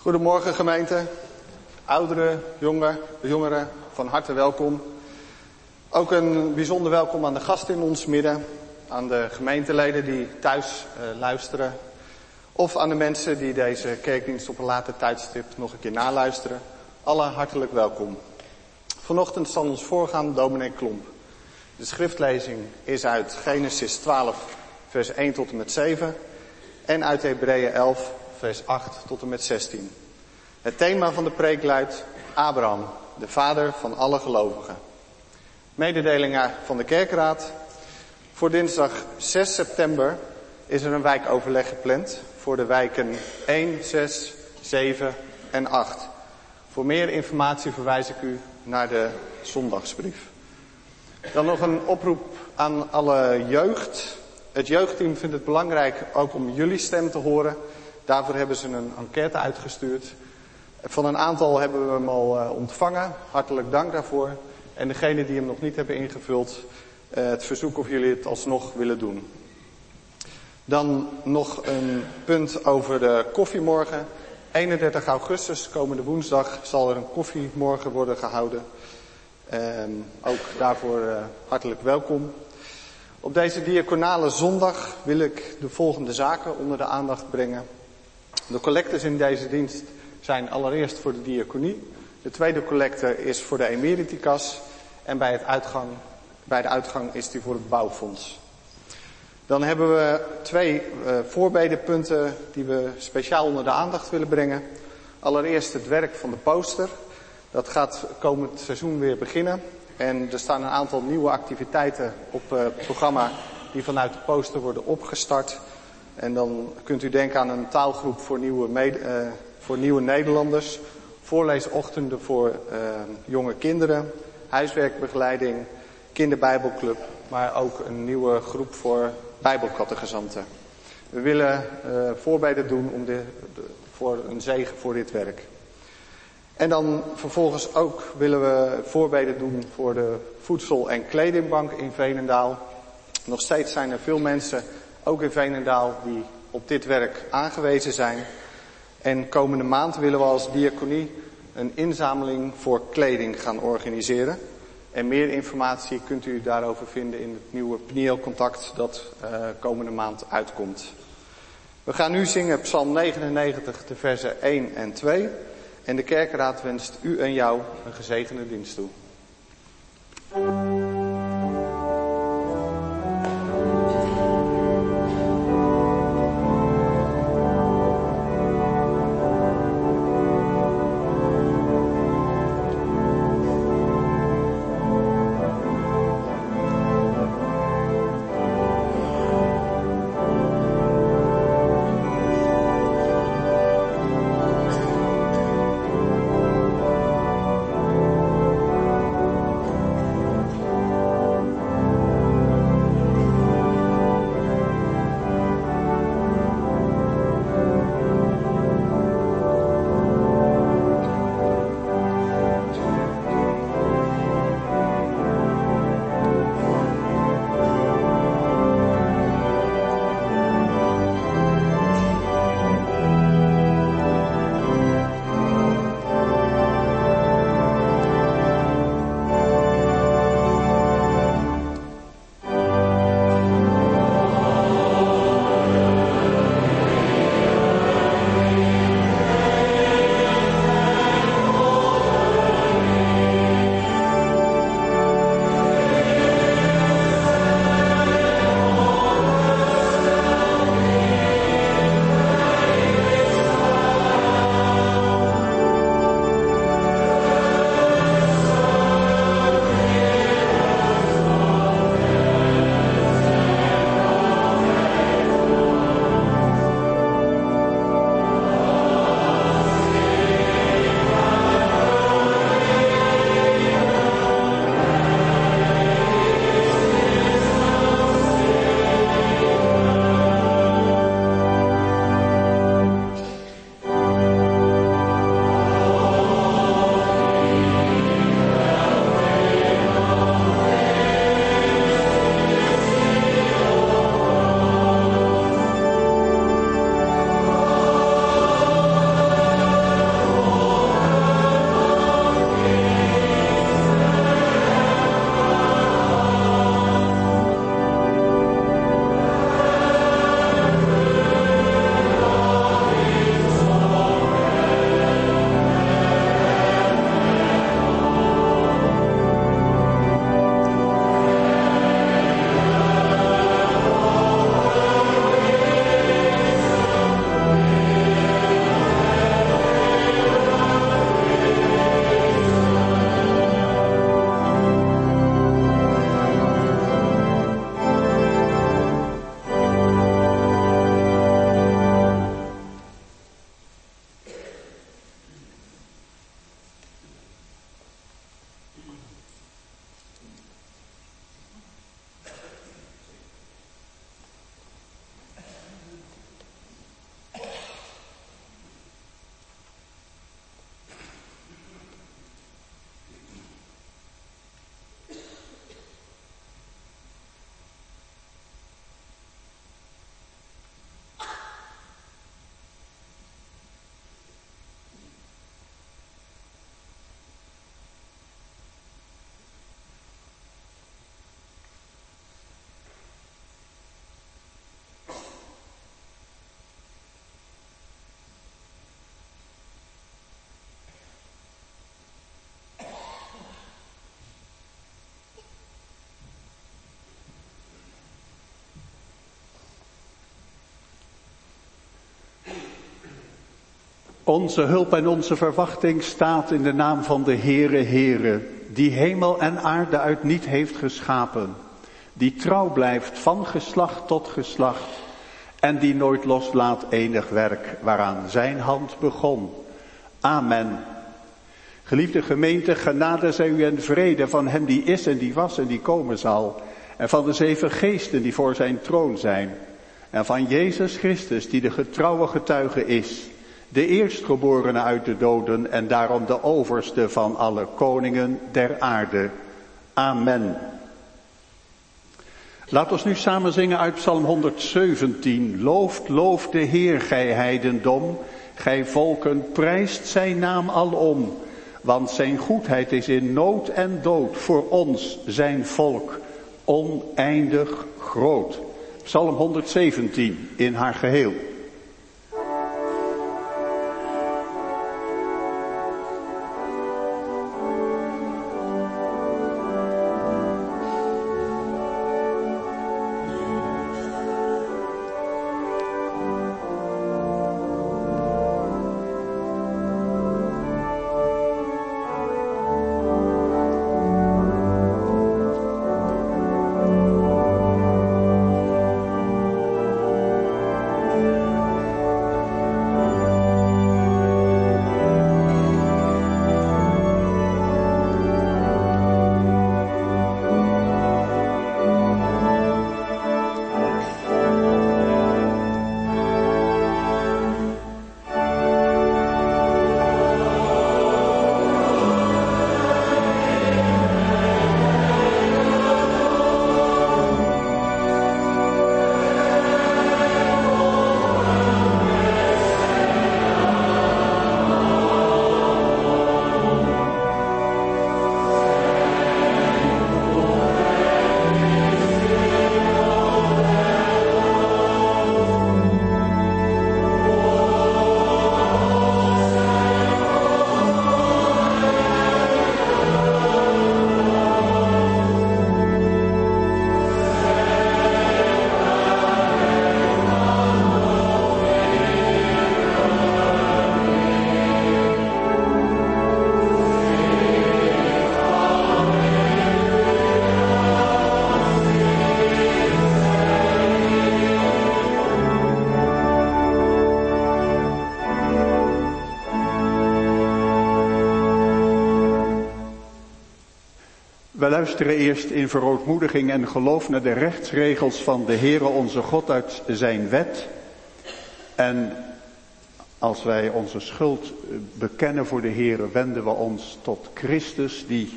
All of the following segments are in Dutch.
Goedemorgen gemeente, ouderen, jongeren, van harte welkom. Ook een bijzonder welkom aan de gasten in ons midden, aan de gemeenteleden die thuis luisteren. Of aan de mensen die deze kerkdienst op een later tijdstip nog een keer naluisteren. Alle hartelijk welkom. Vanochtend zal ons voorgaan dominee Klomp. De schriftlezing is uit Genesis 12 vers 1 tot en met 7 en uit Hebreeën 11 vers 8 tot en met 16. Het thema van de preek luidt Abraham, de vader van alle gelovigen. Mededelingen van de kerkraad. Voor dinsdag 6 september is er een wijkoverleg gepland voor de wijken 1, 6, 7 en 8. Voor meer informatie verwijs ik u naar de zondagsbrief. Dan nog een oproep aan alle jeugd. Het jeugdteam vindt het belangrijk ook om jullie stem te horen. Daarvoor hebben ze een enquête uitgestuurd. Van een aantal hebben we hem al ontvangen. Hartelijk dank daarvoor. En degenen die hem nog niet hebben ingevuld, het verzoek of jullie het alsnog willen doen. Dan nog een punt over de koffiemorgen. 31 augustus, komende woensdag, zal er een koffiemorgen worden gehouden. Ook daarvoor hartelijk welkom. Op deze diaconale zondag wil ik de volgende zaken onder de aandacht brengen. De collectes in deze dienst zijn allereerst voor de diaconie. De tweede collecte is voor de emeriticas. En bij de uitgang is die voor het bouwfonds. Dan hebben we twee voorbedenpunten die we speciaal onder de aandacht willen brengen. Allereerst het werk van de poster. Dat gaat komend seizoen weer beginnen. En er staan een aantal nieuwe activiteiten op het programma die vanuit de poster worden opgestart. En dan kunt u denken aan een taalgroep voor nieuwe Nederlanders. Voorleesochtenden voor jonge kinderen. Huiswerkbegeleiding, kinderbijbelclub. Maar ook een nieuwe groep voor bijbelcatechisanten. We willen voorbeden doen voor een zegen voor dit werk. En dan vervolgens ook willen we voorbeden doen voor de voedsel- en kledingbank in Veenendaal. Nog steeds zijn er veel mensen, ook in Veenendaal, die op dit werk aangewezen zijn. En komende maand willen we als diaconie een inzameling voor kleding gaan organiseren. En meer informatie kunt u daarover vinden in het nieuwe Pniel-contact dat komende maand uitkomt. We gaan nu zingen Psalm 99, de versen 1 en 2. En de kerkraad wenst u en jou een gezegende dienst toe. Onze hulp en onze verwachting staat in de naam van de Heere, die hemel en aarde uit niet heeft geschapen, die trouw blijft van geslacht tot geslacht en die nooit loslaat enig werk waaraan zijn hand begon. Amen. Geliefde gemeente, genade zij u en vrede van hem die is en die was en die komen zal, en van de 7 geesten die voor zijn troon zijn, en van Jezus Christus die de getrouwe getuige is, de eerstgeborene uit de doden en daarom de overste van alle koningen der aarde. Amen. Laat ons nu samen zingen uit Psalm 117. Looft de Heer, gij heidendom, gij volken, prijst zijn naam alom. Want zijn goedheid is in nood en dood voor ons, zijn volk, oneindig groot. Psalm 117 in haar geheel. We luisteren eerst in verootmoediging en geloof naar de rechtsregels van de Heere onze God uit zijn wet. En als wij onze schuld bekennen voor de Heere, wenden we ons tot Christus die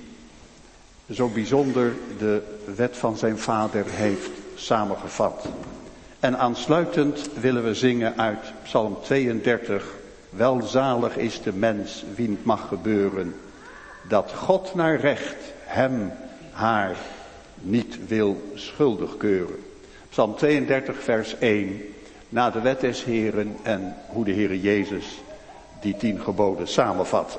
zo bijzonder de wet van zijn Vader heeft samengevat. En aansluitend willen we zingen uit Psalm 32. Welzalig is de mens wien het mag gebeuren, dat God naar recht hem, haar niet wil schuldig keuren. Psalm 32 vers 1. Na de wet des Heeren en hoe de Heere Jezus die 10 geboden samenvat.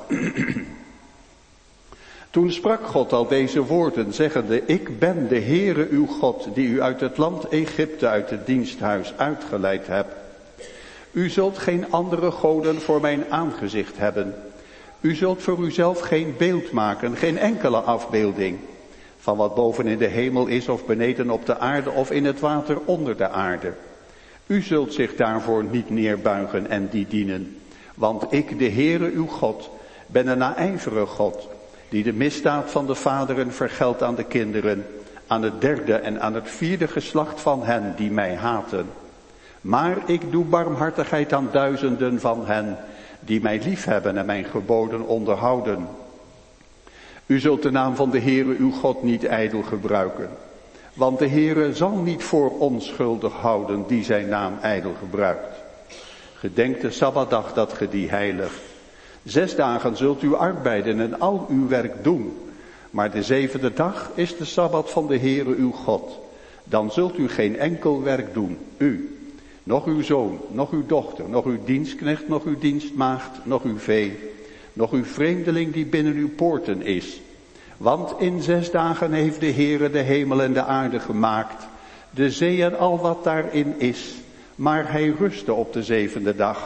Toen sprak God al deze woorden, zeggende: Ik ben de Heere uw God, die u uit het land Egypte, uit het diensthuis uitgeleid heb. U zult geen andere goden voor mijn aangezicht hebben. U zult voor uzelf geen beeld maken, geen enkele afbeelding, van wat boven in de hemel is of beneden op de aarde of in het water onder de aarde. U zult zich daarvoor niet neerbuigen en die dienen. Want ik, de Heere uw God, ben een naijverige God, die de misdaad van de vaderen vergeldt aan de kinderen, aan het 3e en aan het 4e geslacht van hen die mij haten. Maar ik doe barmhartigheid aan duizenden van hen die mij liefhebben en mijn geboden onderhouden. U zult de naam van de Heere uw God niet ijdel gebruiken. Want de Heere zal niet voor onschuldig houden die zijn naam ijdel gebruikt. Gedenk de Sabbatdag dat ge die heiligt. 6 dagen zult u arbeiden en al uw werk doen. Maar de 7e dag is de Sabbat van de Heere uw God. Dan zult u geen enkel werk doen, u, nog uw zoon, nog uw dochter, nog uw dienstknecht, nog uw dienstmaagd, nog uw vee, nog uw vreemdeling die binnen uw poorten is. Want in 6 dagen heeft de Heere de hemel en de aarde gemaakt, de zee en al wat daarin is. Maar hij rustte op de 7e dag.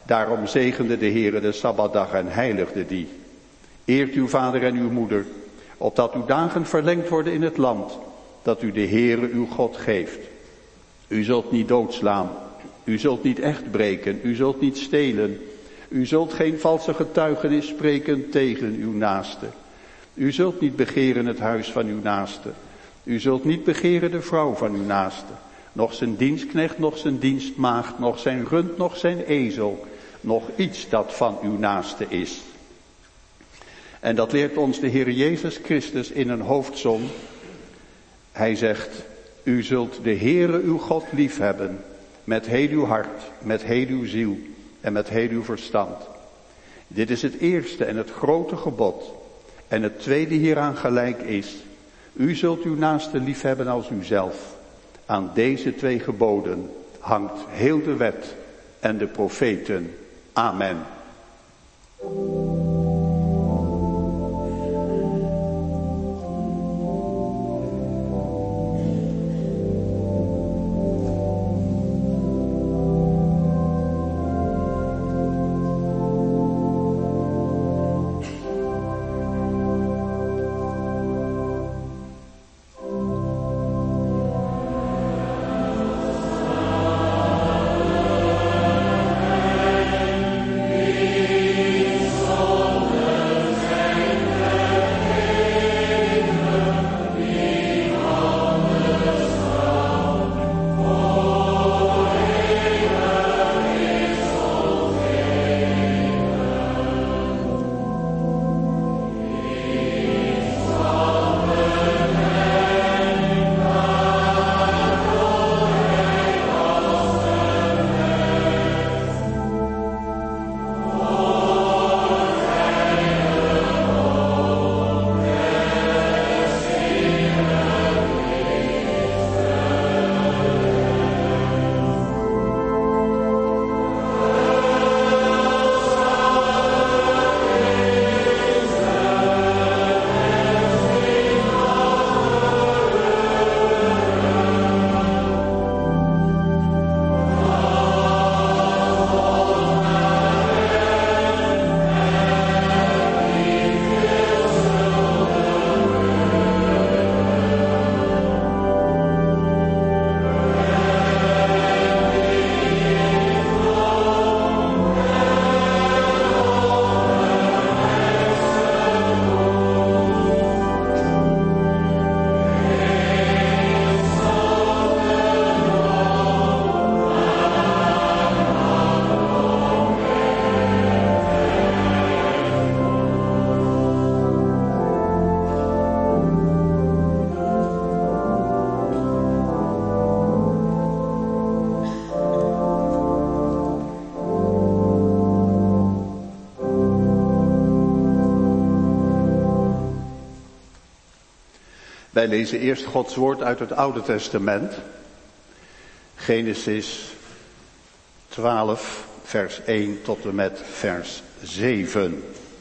Daarom zegende de Heere de Sabbatdag en heiligde die. Eert uw vader en uw moeder, opdat uw dagen verlengd worden in het land, dat u de Heere uw God geeft. U zult niet doodslaan, u zult niet echt breken, u zult niet stelen. U zult geen valse getuigenis spreken tegen uw naaste. U zult niet begeren het huis van uw naaste. U zult niet begeren de vrouw van uw naaste. Nog zijn dienstknecht, nog zijn dienstmaagd, nog zijn rund, nog zijn ezel. Nog iets dat van uw naaste is. En dat leert ons de Heer Jezus Christus in een hoofdsom. Hij zegt, u zult de Heere uw God liefhebben. Met heel uw hart, met heel uw ziel en met heel uw verstand. Dit is het eerste en het grote gebod. En het tweede hieraan gelijk is. U zult uw naaste liefhebben als uzelf. Aan deze 2 geboden hangt heel de wet en de profeten. Amen. Wij lezen eerst Gods woord uit het Oude Testament. Genesis 12, vers 1 tot en met vers 7.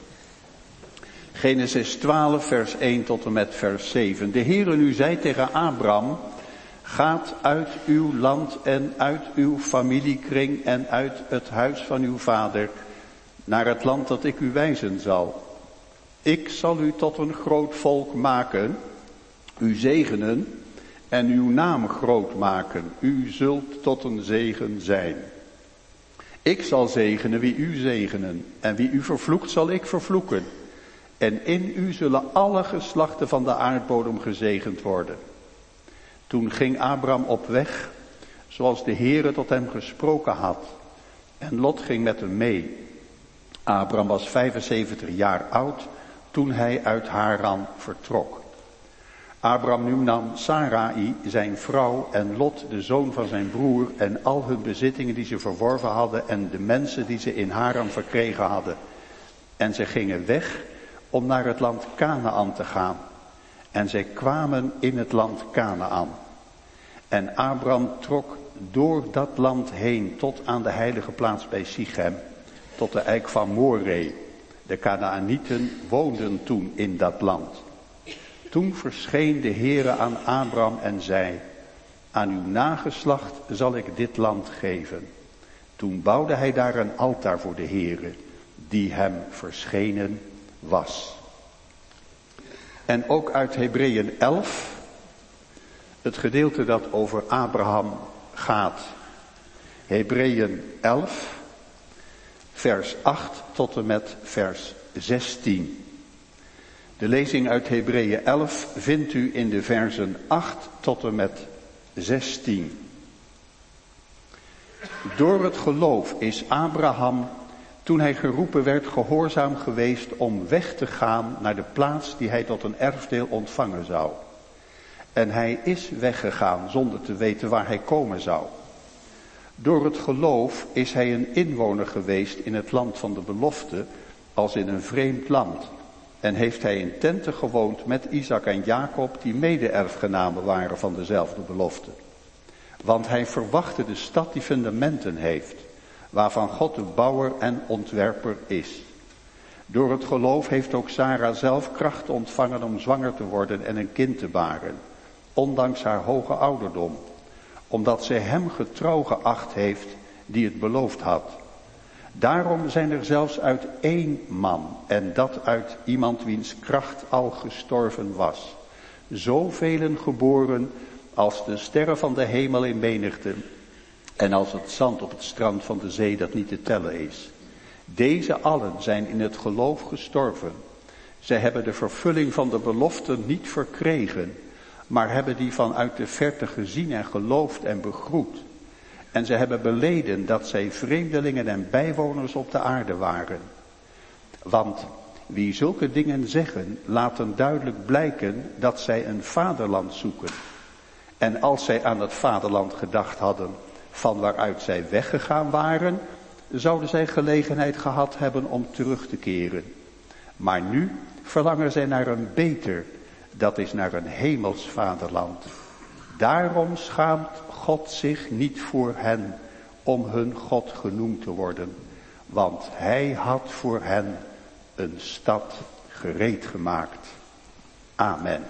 Genesis 12, vers 1 tot en met vers 7. De Heere nu zei tegen Abram, gaat uit uw land en uit uw familiekring en uit het huis van uw vader naar het land dat ik u wijzen zal. Ik zal u tot een groot volk maken, u zegenen en uw naam groot maken. U zult tot een zegen zijn. Ik zal zegenen wie u zegenen en wie u vervloekt zal ik vervloeken. En in u zullen alle geslachten van de aardbodem gezegend worden. Toen ging Abram op weg, zoals de Heere tot hem gesproken had. En Lot ging met hem mee. Abram was 75 jaar oud toen hij uit Haran vertrok. Abram nu nam Sarai, zijn vrouw, en Lot, de zoon van zijn broer, en al hun bezittingen die ze verworven hadden en de mensen die ze in Haran verkregen hadden. En ze gingen weg om naar het land Kanaan te gaan. En zij kwamen in het land Kanaan. En Abram trok door dat land heen tot aan de heilige plaats bij Sichem, tot de eik van Moreh. De Kanaanieten woonden toen in dat land. Toen verscheen de Heere aan Abram en zei, aan uw nageslacht zal ik dit land geven. Toen bouwde hij daar een altaar voor de Heere, die hem verschenen was. En ook uit Hebreeën 11, het gedeelte dat over Abraham gaat. Hebreeën 11, vers 8 tot en met vers 16. De lezing uit Hebreeën 11 vindt u in de versen 8 tot en met 16. Door het geloof is Abraham, toen hij geroepen werd, gehoorzaam geweest om weg te gaan naar de plaats die hij tot een erfdeel ontvangen zou. En hij is weggegaan zonder te weten waar hij komen zou. Door het geloof is hij een inwoner geweest in het land van de belofte, als in een vreemd land. En heeft hij in tenten gewoond met Isaac en Jacob, die mede-erfgenamen waren van dezelfde belofte. Want hij verwachtte de stad die fundamenten heeft, waarvan God de bouwer en ontwerper is. Door het geloof heeft ook Sara zelf kracht ontvangen om zwanger te worden en een kind te baren, ondanks haar hoge ouderdom, omdat zij hem getrouw geacht heeft die het beloofd had. Daarom zijn er zelfs uit één man, en dat uit iemand wiens kracht al gestorven was, zoveel geboren als de sterren van de hemel in menigte en als het zand op het strand van de zee dat niet te tellen is. Deze allen zijn in het geloof gestorven. Zij hebben de vervulling van de belofte niet verkregen, maar hebben die vanuit de verte gezien en geloofd en begroet. En zij hebben beleden dat zij vreemdelingen en bijwoners op de aarde waren. Want wie zulke dingen zeggen, laten duidelijk blijken dat zij een vaderland zoeken. En als zij aan het vaderland gedacht hadden, van waaruit zij weggegaan waren, zouden zij gelegenheid gehad hebben om terug te keren. Maar nu verlangen zij naar een beter, dat is naar een hemels vaderland. Daarom schaamt God zich niet voor hen om hun God genoemd te worden, want hij had voor hen een stad gereed gemaakt. Amen.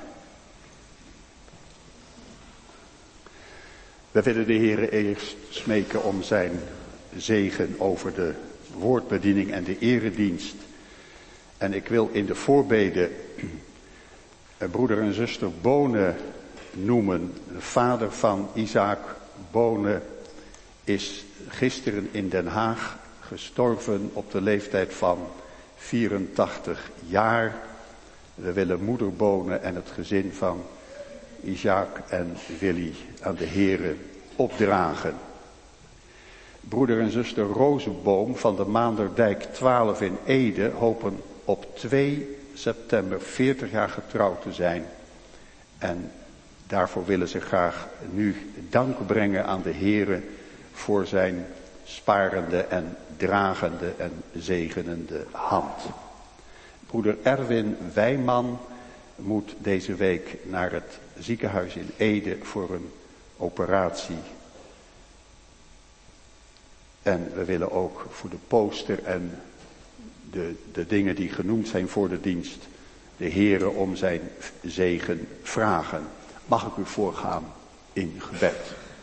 We willen de Heere eerst smeken om zijn zegen over de woordbediening en de eredienst. En ik wil in de voorbeden broeder en zuster Bone noemen. De vader van Isaac Bone is gisteren in Den Haag gestorven op de leeftijd van 84 jaar. We willen moeder Bone en het gezin van Isaac en Willy aan de Heere opdragen. Broeder en zuster Rozenboom van de Maanderdijk 12 in Ede hopen op 2 september 40 jaar getrouwd te zijn. En daarvoor willen ze graag nu dank brengen aan de Heere voor zijn sparende en dragende en zegenende hand. Broeder Erwin Wijman moet deze week naar het ziekenhuis in Ede voor een operatie. En we willen ook voor de poster en de dingen die genoemd zijn voor de dienst, de Heere om zijn zegen vragen. Mag ik u voorgaan in gebed.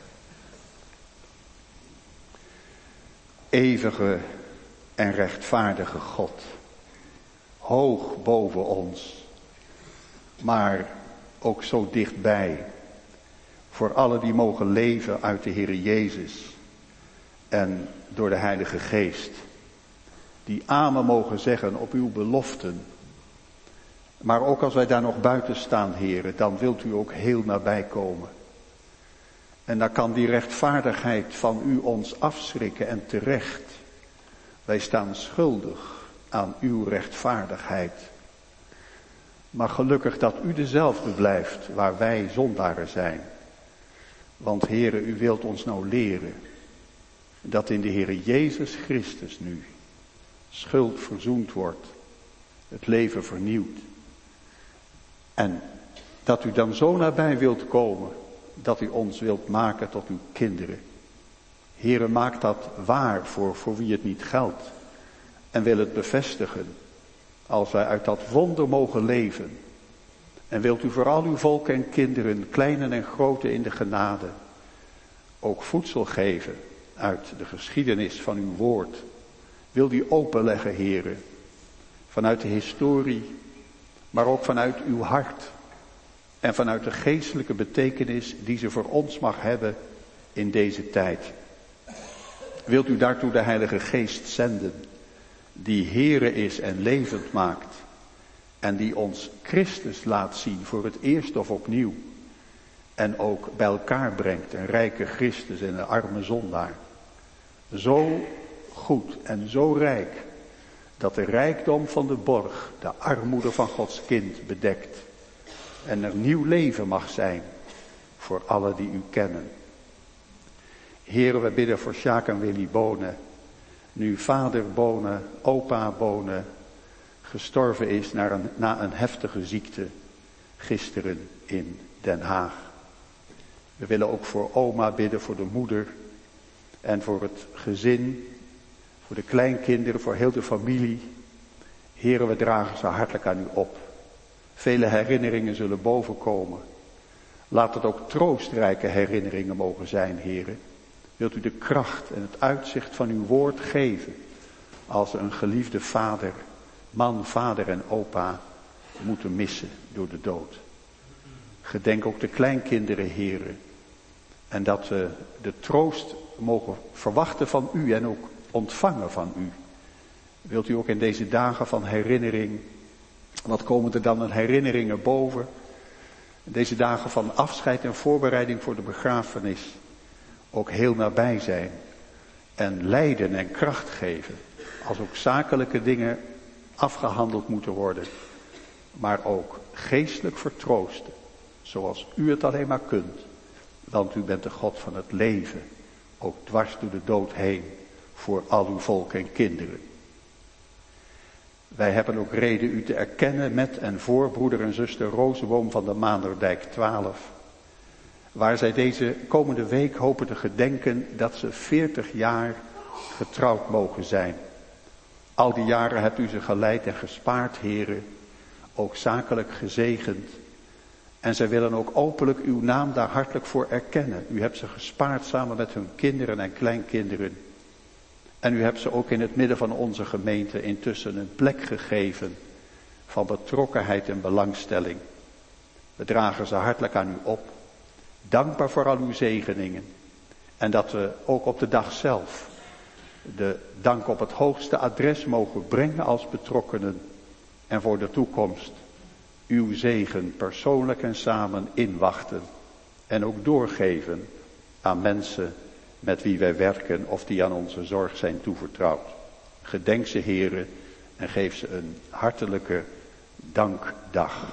Eeuwige en rechtvaardige God, hoog boven ons, maar ook zo dichtbij, voor allen die mogen leven uit de Heere Jezus en door de Heilige Geest, die amen mogen zeggen op uw beloften. Maar ook als wij daar nog buiten staan, Heere, dan wilt u ook heel nabij komen. En dan kan die rechtvaardigheid van u ons afschrikken en terecht. Wij staan schuldig aan uw rechtvaardigheid. Maar gelukkig dat u dezelfde blijft waar wij zondaren zijn. Want Heere, u wilt ons nou leren dat in de Heere Jezus Christus nu schuld verzoend wordt, het leven vernieuwd. En dat u dan zo nabij wilt komen, dat u ons wilt maken tot uw kinderen. Heere, maak dat waar voor wie het niet geldt. En wil het bevestigen, als wij uit dat wonder mogen leven. En wilt u voor al uw volk en kinderen, kleine en grote in de genade, ook voedsel geven uit de geschiedenis van uw woord. Wil die openleggen, Heere, vanuit de historie, maar ook vanuit uw hart. En vanuit de geestelijke betekenis die ze voor ons mag hebben in deze tijd. Wilt u daartoe de Heilige Geest zenden, die Heere is en levend maakt. En die ons Christus laat zien voor het eerst of opnieuw. En ook bij elkaar brengt, een rijke Christus en een arme zondaar. Zo goed en zo rijk, dat de rijkdom van de borg de armoede van Gods kind bedekt. En er nieuw leven mag zijn voor allen die u kennen. Heere, we bidden voor Sjaak en Willy Bonen. Nu vader Bonen, opa Bonen gestorven is na een heftige ziekte gisteren in Den Haag. We willen ook voor oma bidden, voor de moeder en voor het gezin, voor de kleinkinderen, voor heel de familie. Heere, we dragen ze hartelijk aan u op. Vele herinneringen zullen bovenkomen. Laat het ook troostrijke herinneringen mogen zijn, Heere. Wilt u de kracht en het uitzicht van uw woord geven als een geliefde vader, man, vader en opa moeten missen door de dood. Gedenk ook de kleinkinderen, Heere. En dat we de troost mogen verwachten van u en ook ontvangen van u. Wilt u ook in deze dagen van herinnering, wat komen er dan aan herinneringen boven? Deze dagen van afscheid en voorbereiding voor de begrafenis ook heel nabij zijn. En leiden en kracht geven. Als ook zakelijke dingen afgehandeld moeten worden. Maar ook geestelijk vertroosten. Zoals u het alleen maar kunt. Want u bent de God van het leven. Ook dwars door de dood heen. Voor al uw volk en kinderen. Wij hebben ook reden u te erkennen met en voor broeder en zuster Rozenboom van de Maanderdijk 12. Waar zij deze komende week hopen te gedenken dat ze 40 jaar getrouwd mogen zijn. Al die jaren hebt u ze geleid en gespaard, heren. Ook zakelijk gezegend. En zij willen ook openlijk uw naam daar hartelijk voor erkennen. U hebt ze gespaard samen met hun kinderen en kleinkinderen. En u hebt ze ook in het midden van onze gemeente intussen een plek gegeven van betrokkenheid en belangstelling. We dragen ze hartelijk aan u op. Dankbaar voor al uw zegeningen. En dat we ook op de dag zelf de dank op het hoogste adres mogen brengen als betrokkenen. En voor de toekomst uw zegen persoonlijk en samen inwachten. En ook doorgeven aan mensen met wie wij werken of die aan onze zorg zijn toevertrouwd. Gedenk ze, heren, en geef ze een hartelijke dankdag.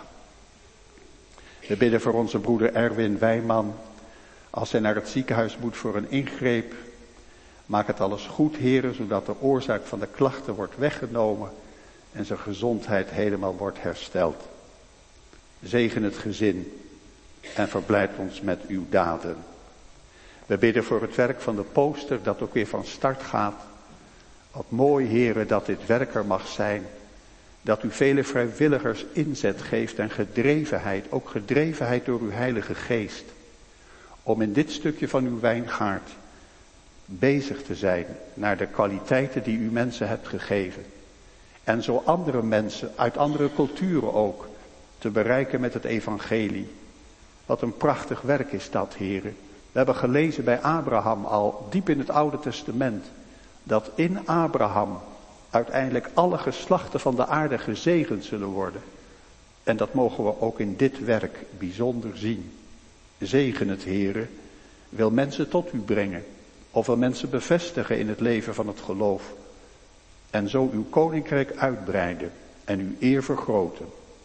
We bidden voor onze broeder Erwin Wijman. Als hij naar het ziekenhuis moet voor een ingreep. Maak het alles goed, heren, zodat de oorzaak van de klachten wordt weggenomen. En zijn gezondheid helemaal wordt hersteld. Zegen het gezin en verblijd ons met uw daden. We bidden voor het werk van de poster dat ook weer van start gaat. Wat mooi, heren, dat dit werk er mag zijn. Dat u vele vrijwilligers inzet geeft en gedrevenheid, ook gedrevenheid door uw Heilige Geest. Om in dit stukje van uw wijngaard bezig te zijn naar de kwaliteiten die u mensen hebt gegeven. En zo andere mensen uit andere culturen ook te bereiken met het evangelie. Wat een prachtig werk is dat, heren. We hebben gelezen bij Abraham al diep in het Oude Testament. Dat in Abraham uiteindelijk alle geslachten van de aarde gezegend zullen worden. En dat mogen we ook in dit werk bijzonder zien. Zegen het, heren. Wil mensen tot u brengen. Of wil mensen bevestigen in het leven van het geloof. En zo uw koninkrijk uitbreiden en uw eer vergroten.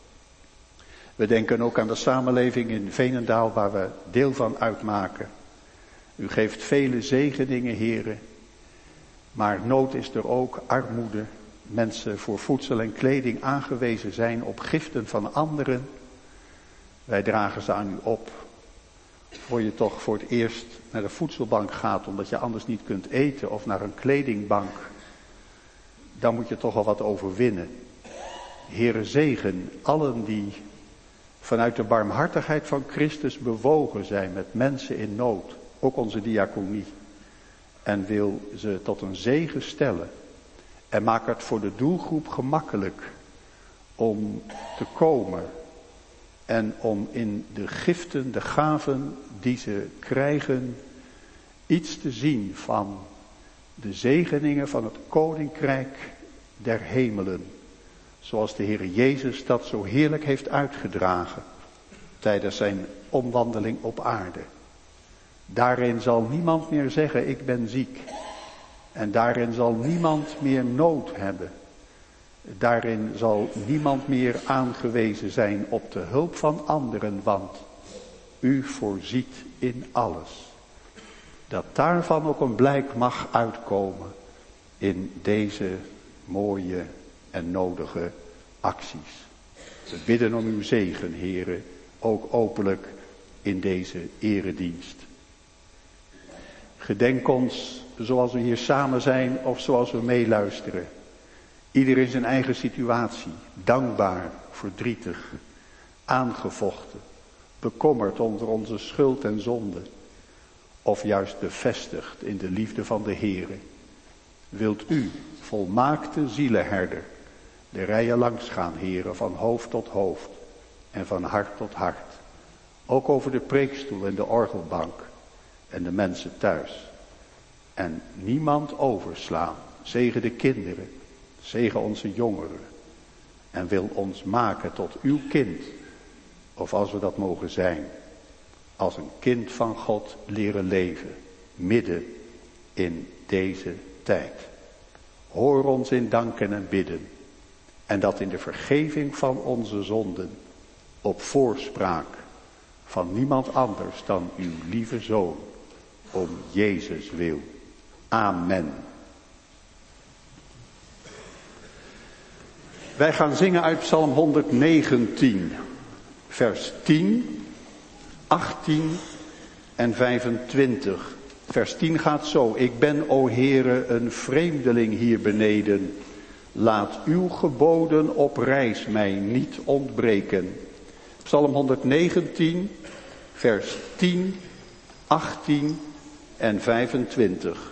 We denken ook aan de samenleving in Veenendaal waar we deel van uitmaken. U geeft vele zegeningen, heren. Maar nood is er ook, armoede. Mensen voor voedsel en kleding aangewezen zijn op giften van anderen. Wij dragen ze aan u op. Voor je toch voor het eerst naar de voedselbank gaat omdat je anders niet kunt eten of naar een kledingbank. Dan moet je toch al wat overwinnen. Heere, zegen allen die vanuit de barmhartigheid van Christus bewogen zijn met mensen in nood. Ook onze diaconie. en wil ze tot een zegen stellen. En maak het voor de doelgroep gemakkelijk om te komen en om in de giften, de gaven die ze krijgen, iets te zien van de zegeningen van het koninkrijk der hemelen. Zoals de Heer Jezus dat zo heerlijk heeft uitgedragen tijdens zijn omwandeling op aarde. Daarin zal niemand meer zeggen, ik ben ziek. En daarin zal niemand meer nood hebben. Daarin zal niemand meer aangewezen zijn op de hulp van anderen, want u voorziet in alles. Dat daarvan ook een blijk mag uitkomen in deze mooie en nodige acties. We bidden om uw zegen, heren, ook openlijk in deze eredienst. Gedenk ons zoals we hier samen zijn of zoals we meeluisteren. Ieder in zijn eigen situatie, dankbaar, verdrietig, aangevochten, bekommerd onder onze schuld en zonde. Of juist bevestigd in de liefde van de Heere. Wilt u, volmaakte zielenherder, de rijen langs gaan, heren, van hoofd tot hoofd en van hart tot hart. Ook over de preekstoel en de orgelbank en de mensen thuis. En niemand overslaan. Zegen de kinderen, zegen onze jongeren. En wil ons maken tot uw kind, of als we dat mogen zijn, als een kind van God leren leven, midden in deze tijd. Hoor ons in danken en bidden. En dat in de vergeving van onze zonden, op voorspraak van niemand anders dan uw lieve Zoon, om Jezus wil. Amen. Wij gaan zingen uit Psalm 119, vers 10, 18 en 25. Vers 10 gaat zo. Ik ben, o Heere, een vreemdeling hier beneden. Laat uw geboden op reis mij niet ontbreken. Psalm 119, vers 10, 18 en 25.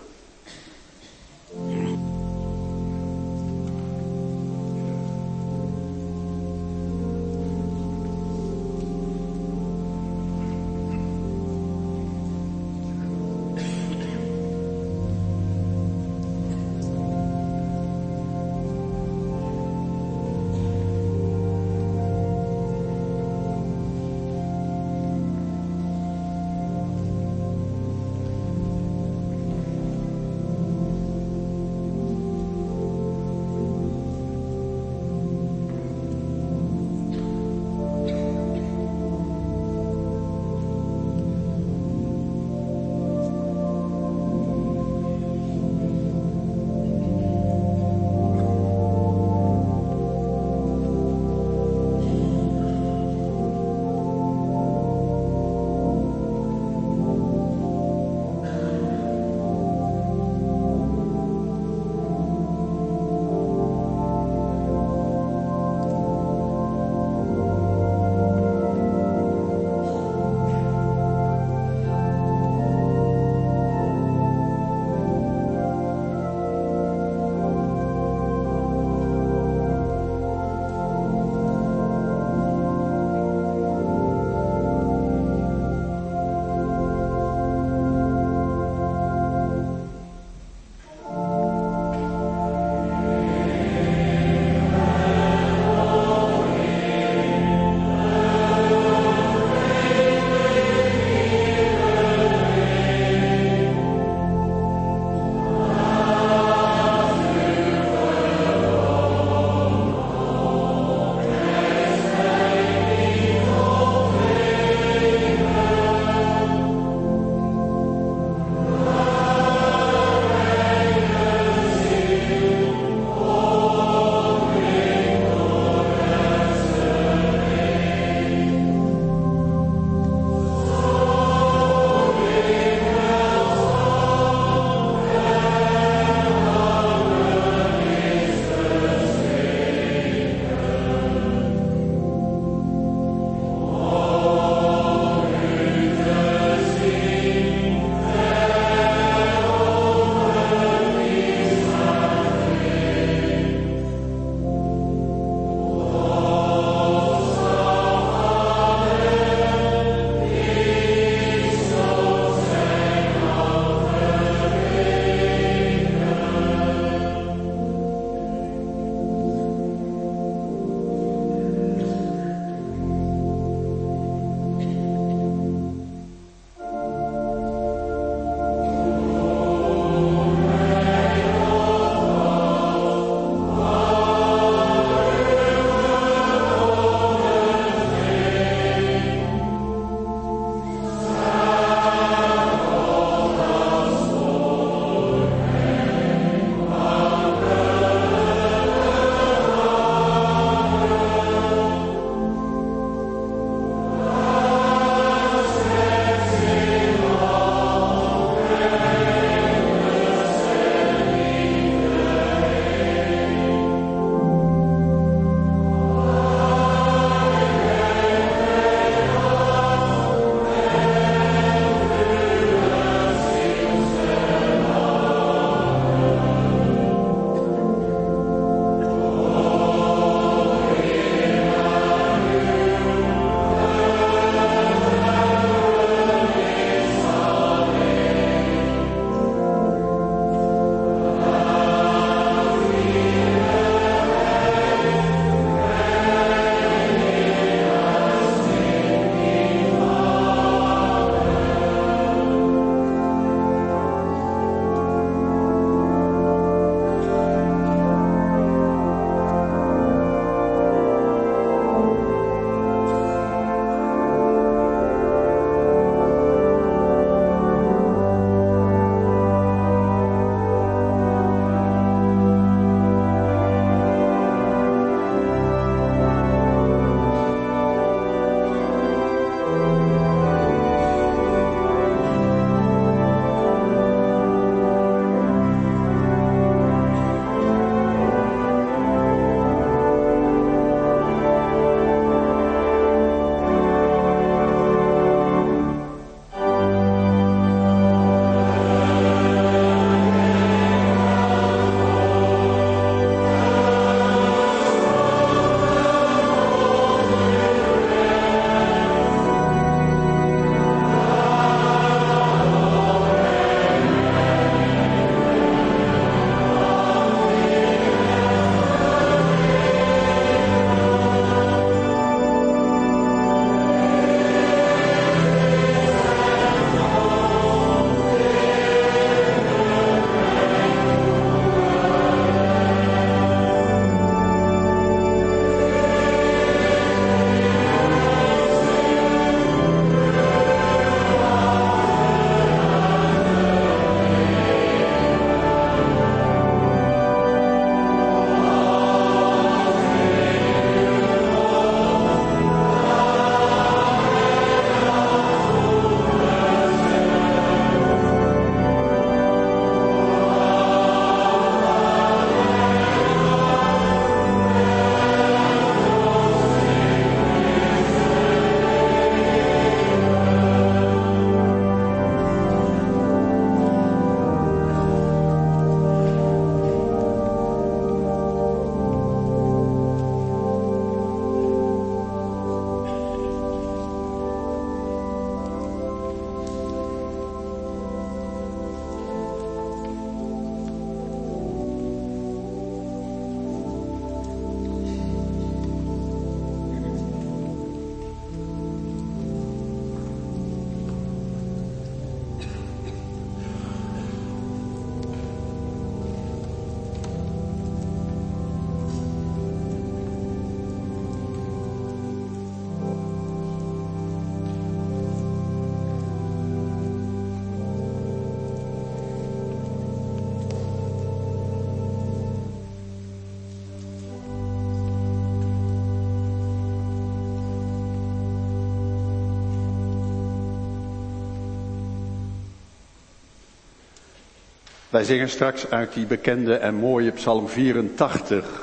Wij zingen straks uit die bekende en mooie Psalm 84.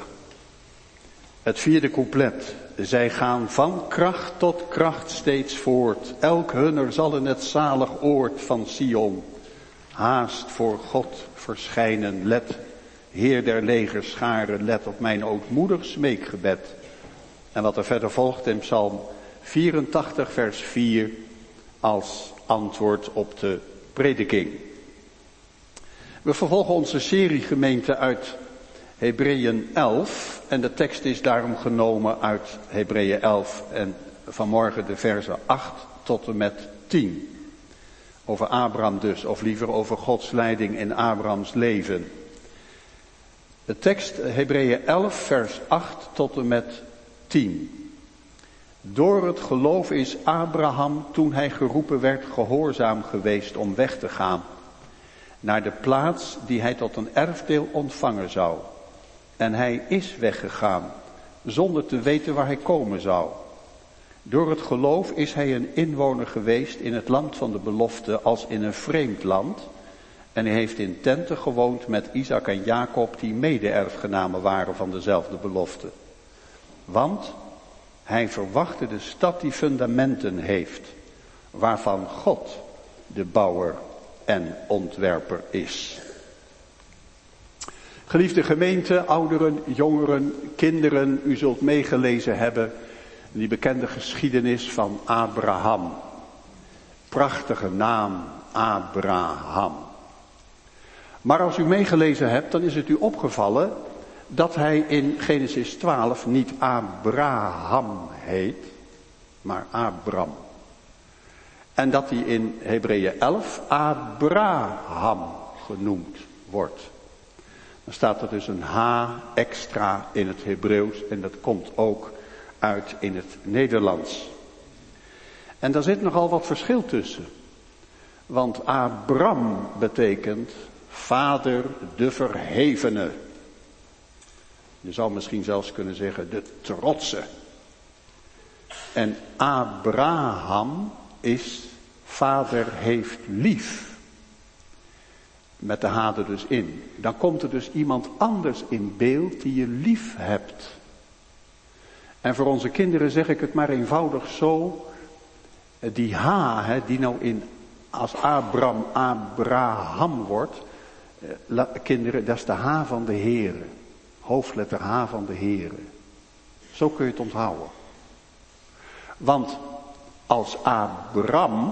Het 4e couplet. Zij gaan van kracht tot kracht steeds voort. Elk hunner zal in het zalig oord van Sion haast voor God verschijnen. Let, Heer der legerscharen, let op mijn ootmoedig smeekgebed. En wat er verder volgt in Psalm 84 vers 4 als antwoord op de prediking. We vervolgen onze serie gemeente uit Hebreeën 11 en de tekst is daarom genomen uit Hebreeën 11 en vanmorgen de versen 8 tot en met 10. Over Abraham dus, of liever over Gods leiding in Abrahams leven. De tekst Hebreeën 11 vers 8 tot en met 10. Door het geloof is Abraham, toen hij geroepen werd, gehoorzaam geweest om weg te gaan naar de plaats die hij tot een erfdeel ontvangen zou. En hij is weggegaan, zonder te weten waar hij komen zou. Door het geloof is hij een inwoner geweest in het land van de belofte als in een vreemd land. En hij heeft in tenten gewoond met Isaac en Jacob, die mede-erfgenamen waren van dezelfde belofte. Want hij verwachtte de stad die fundamenten heeft, waarvan God de bouwer en ontwerper is. Geliefde gemeente, ouderen, jongeren, kinderen, u zult meegelezen hebben die bekende geschiedenis van Abraham. Prachtige naam, Abraham. Maar als u meegelezen hebt, dan is het u opgevallen dat hij in Genesis 12 niet Abraham heet, maar Abram. En dat hij in Hebreeën 11 Abraham genoemd wordt. Dan staat er dus een H extra in het Hebreeuws en dat komt ook uit in het Nederlands. En daar zit nogal wat verschil tussen. Want Abram betekent vader de verhevene. Je zou misschien zelfs kunnen zeggen de trotse. En Abraham is vader heeft lief. Met de H er dus in. Dan komt er dus iemand anders in beeld die je lief hebt. En voor onze kinderen zeg ik het maar eenvoudig zo. Die H, die nou als Abraham wordt. Kinderen, dat is de H van de Heere. Hoofdletter H van de Heere. Zo kun je het onthouden. Want als Abram,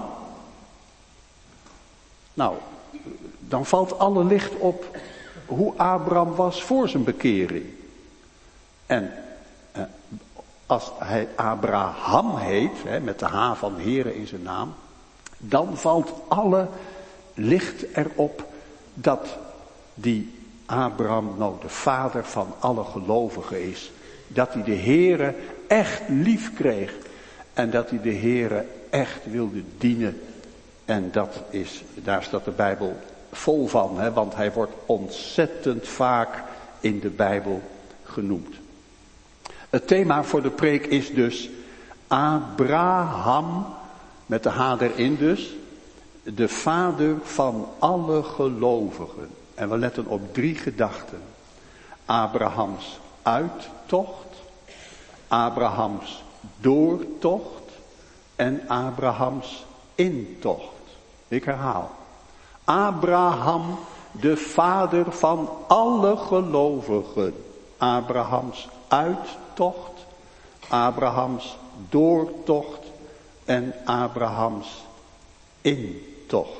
nou, dan valt alle licht op hoe Abram was voor zijn bekering. En als hij Abraham heet, met de H van Heere in zijn naam, dan valt alle licht erop dat die Abraham nou de vader van alle gelovigen is. Dat hij de Heere echt lief kreeg. En dat hij de Heere echt wilde dienen. En daar staat de Bijbel vol van. Want hij wordt ontzettend vaak in de Bijbel genoemd. Het thema voor de preek is dus Abraham, met de H erin dus, de vader van alle gelovigen. En we letten op 3 gedachten. Abrahams uittocht, Abrahams doortocht en Abrahams intocht. Ik herhaal. Abraham, de vader van alle gelovigen. Abrahams uittocht, Abrahams doortocht en Abrahams intocht.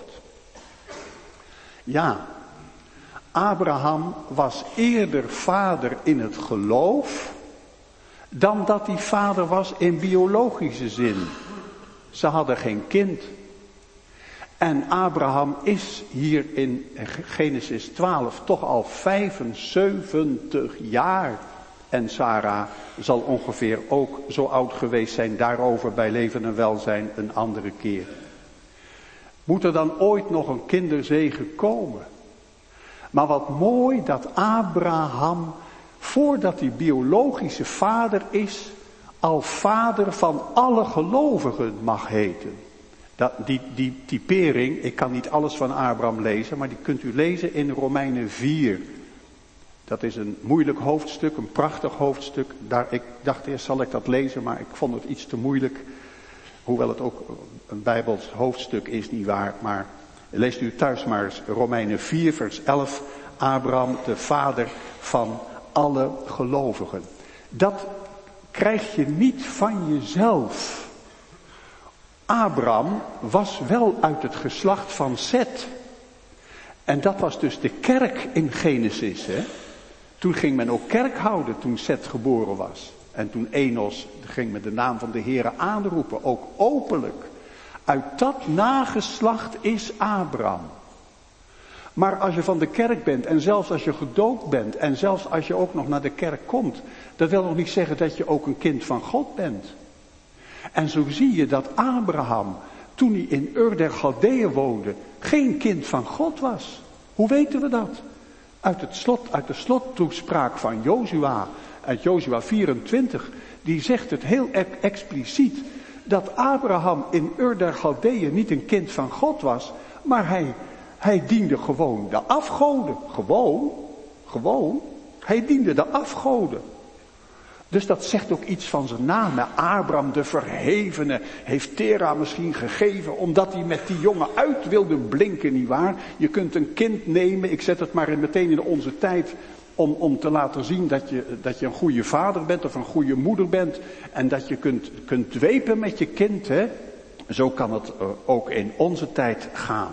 Ja, Abraham was eerder vader in het geloof dan dat hij vader was in biologische zin. Ze hadden geen kind. En Abraham is hier in Genesis 12 toch al 75 jaar. En Sarah zal ongeveer ook zo oud geweest zijn, daarover bij leven en welzijn een andere keer. Moet er dan ooit nog een kinderzegen komen? Maar wat mooi dat Abraham, voordat hij biologische vader is, al vader van alle gelovigen mag heten. Die typering, ik kan niet alles van Abraham lezen, maar die kunt u lezen in Romeinen 4. Dat is een moeilijk hoofdstuk, een prachtig hoofdstuk. Ik dacht eerst zal ik dat lezen, maar ik vond het iets te moeilijk. Hoewel het ook een Bijbels hoofdstuk is, nietwaar. Maar leest u thuis maar eens Romeinen 4 vers 11. Abraham, de vader van alle gelovigen. Dat krijg je niet van jezelf. Abraham was wel uit het geslacht van Zet. En dat was dus de kerk in Genesis. Hè? Toen ging men ook kerk houden toen Zet geboren was. En toen Enos ging met de naam van de Heere aanroepen, ook openlijk. Uit dat nageslacht is Abraham. Maar als je van de kerk bent en zelfs als je gedoopt bent en zelfs als je ook nog naar de kerk komt, dat wil nog niet zeggen dat je ook een kind van God bent. En zo zie je dat Abraham, toen hij in Ur der Galdeeën woonde, geen kind van God was. Hoe weten we dat? Uit de slottoespraak van Jozua, uit Jozua 24, die zegt het heel expliciet, dat Abraham in Ur der Galdeeën niet een kind van God was, maar hij diende gewoon de afgoden. Gewoon. Hij diende de afgoden. Dus dat zegt ook iets van zijn naam. Abraham de verhevene heeft Tera misschien gegeven omdat hij met die jongen uit wilde blinken, nietwaar? Je kunt een kind nemen, ik zet het maar meteen in onze tijd, om te laten zien dat je een goede vader bent of een goede moeder bent. En dat je kunt dwepen met je kind. Hè? Zo kan het ook in onze tijd gaan.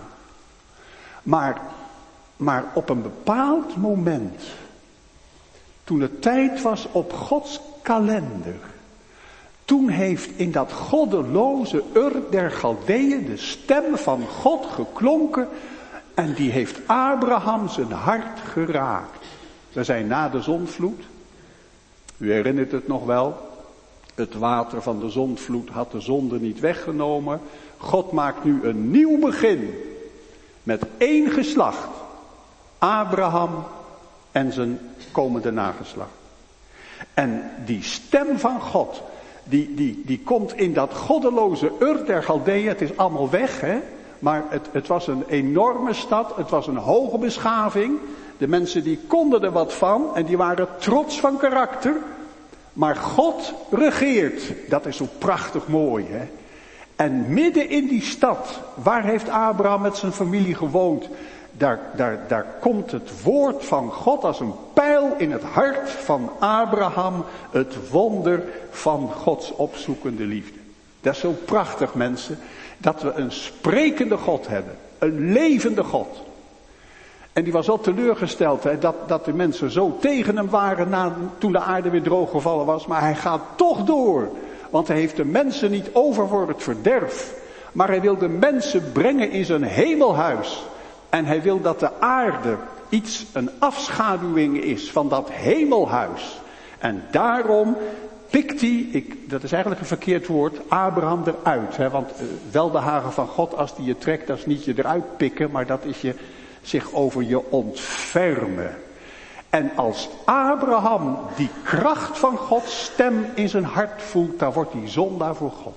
Maar op een bepaald moment, toen het tijd was op Gods kalender, toen heeft in dat goddeloze Ur der Galdeeën de stem van God geklonken en die heeft Abraham zijn hart geraakt. We zijn na de zondvloed. U herinnert het nog wel. Het water van de zondvloed had de zonde niet weggenomen. God maakt nu een nieuw begin. Met één geslacht. Abraham en zijn komende nageslacht. En die stem van God, die komt in dat goddeloze Ur der Galdeeën. Het is allemaal weg, hè. Maar het was een enorme stad. Het was een hoge beschaving. De mensen die konden er wat van. En die waren trots van karakter. Maar God regeert. Dat is zo prachtig mooi, hè. En midden in die stad, waar heeft Abraham met zijn familie gewoond? Daar komt het woord van God als een pijl in het hart van Abraham. Het wonder van Gods opzoekende liefde. Dat is zo prachtig, mensen. Dat we een sprekende God hebben. Een levende God. En die was al teleurgesteld, hè, dat de mensen zo tegen hem waren toen de aarde weer droog gevallen was. Maar hij gaat toch door. Want hij heeft de mensen niet over voor het verderf. Maar hij wil de mensen brengen in zijn hemelhuis. En hij wil dat de aarde een afschaduwing is van dat hemelhuis. En daarom pikt hij, dat is eigenlijk een verkeerd woord, Abraham eruit. Hè, want welbehagen van God, als die je trekt, dat is niet je eruit pikken, maar dat is zich over je ontfermen. En als Abraham die kracht van Gods stem in zijn hart voelt, dan wordt hij zondaar voor God.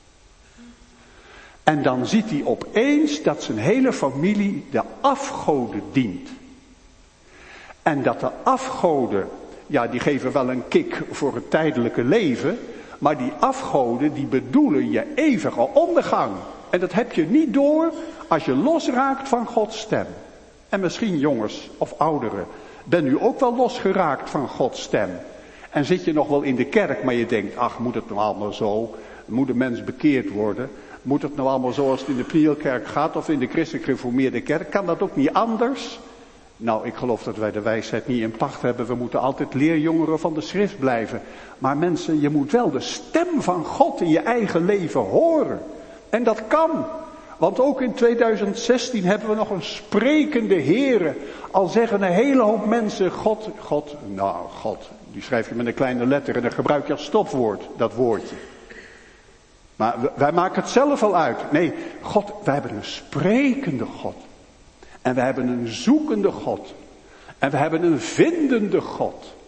En dan ziet hij opeens dat zijn hele familie de afgoden dient. En dat de afgoden, ja, die geven wel een kick voor het tijdelijke leven, maar die afgoden die bedoelen je eeuwige ondergang. En dat heb je niet door als je losraakt van Gods stem. En misschien jongens of ouderen, ben u ook wel losgeraakt van Gods stem. En zit je nog wel in de kerk, maar je denkt, ach, moet het nou allemaal zo? Moet de mens bekeerd worden? Moet het nou allemaal zoals het in de Prielkerk gaat of in de christelijk gereformeerde kerk? Kan dat ook niet anders? Nou, ik geloof dat wij de wijsheid niet in pacht hebben. We moeten altijd leerjongeren van de schrift blijven. Maar mensen, je moet wel de stem van God in je eigen leven horen. En dat kan. Want ook in 2016 hebben we nog een sprekende Heere. Al zeggen een hele hoop mensen, God, die schrijf je met een kleine letter en dan gebruik je als stopwoord, dat woordje. Maar wij maken het zelf al uit. Nee, God, wij hebben een sprekende God. En we hebben een zoekende God. En we hebben een vindende God.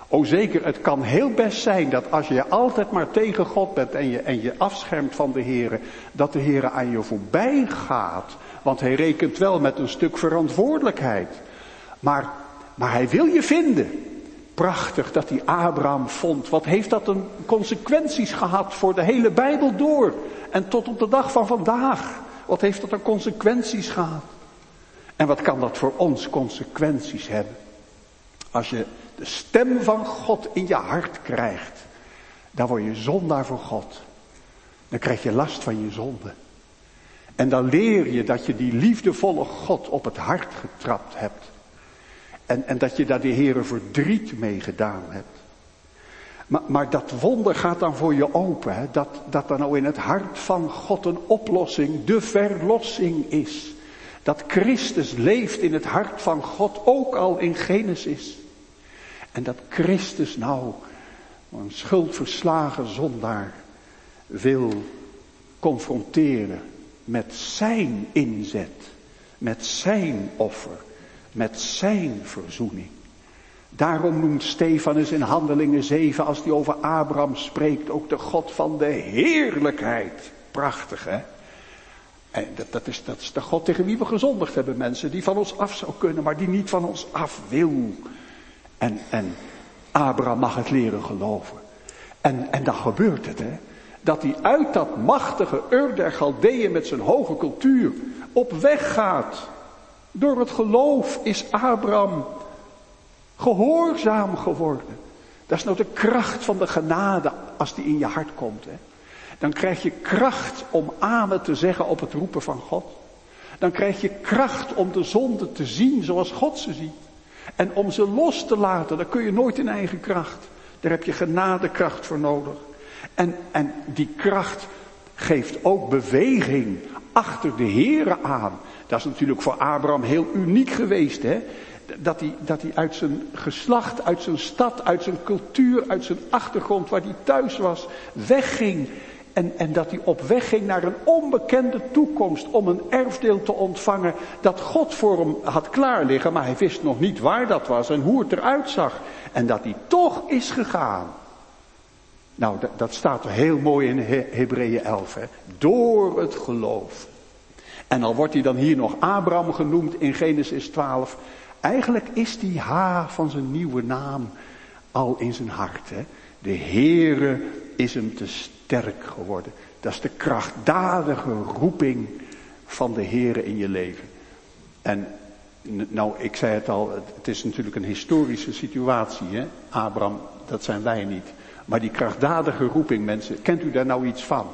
O zeker, het kan heel best zijn dat als je altijd maar tegen God bent en je afschermt van de Heere, dat de Heere aan je voorbij gaat. Want hij rekent wel met een stuk verantwoordelijkheid. Maar hij wil je vinden. Prachtig dat hij Abraham vond. Wat heeft dat een consequenties gehad voor de hele Bijbel door. En tot op de dag van vandaag. Wat heeft dat een consequenties gehad. En wat kan dat voor ons consequenties hebben. Als je de stem van God in je hart krijgt. Dan word je zondaar voor God. Dan krijg je last van je zonde. En dan leer je dat je die liefdevolle God op het hart getrapt hebt. En dat je daar de Heere verdriet mee gedaan hebt. Maar dat wonder gaat dan voor je open. Hè? Dat er nou in het hart van God een oplossing, de verlossing is. Dat Christus leeft in het hart van God, ook al in Genesis. En dat Christus nou, een schuldverslagen zondaar, wil confronteren met zijn inzet, met zijn offer, met zijn verzoening. Daarom noemt Stefanus in Handelingen 7, als hij over Abraham spreekt, ook de God van de heerlijkheid. Prachtig, hè? En dat is de God tegen wie we gezondigd hebben, mensen, die van ons af zou kunnen, maar die niet van ons af wil. En Abraham mag het leren geloven. En dan gebeurt het, hè? Dat hij uit dat machtige Ur der Galdeeën met zijn hoge cultuur op weg gaat. Door het geloof is Abraham gehoorzaam geworden. Dat is nou de kracht van de genade als die in je hart komt. Hè? Dan krijg je kracht om amen te zeggen op het roepen van God. Dan krijg je kracht om de zonde te zien zoals God ze ziet. En om ze los te laten, dat kun je nooit in eigen kracht. Daar heb je genadekracht voor nodig. En die kracht geeft ook beweging achter de Heere aan. Dat is natuurlijk voor Abraham heel uniek geweest, hè. Dat hij uit zijn geslacht, uit zijn stad, uit zijn cultuur, uit zijn achtergrond waar hij thuis was, wegging. En dat hij op weg ging naar een onbekende toekomst om een erfdeel te ontvangen dat God voor hem had klaar liggen. Maar hij wist nog niet waar dat was en hoe het eruit zag. En dat hij toch is gegaan. Nou, dat staat er heel mooi in Hebreeën 11. Hè? Door het geloof. En al wordt hij dan hier nog Abraham genoemd in Genesis 12. Eigenlijk is die H van zijn nieuwe naam al in zijn hart. Hè? De Heere is hem te sterk geworden. Dat is de krachtdadige roeping van de Heere in je leven. En nou, ik zei het al, het is natuurlijk een historische situatie. Hè? Abraham, dat zijn wij niet. Maar die krachtdadige roeping, mensen, kent u daar nou iets van?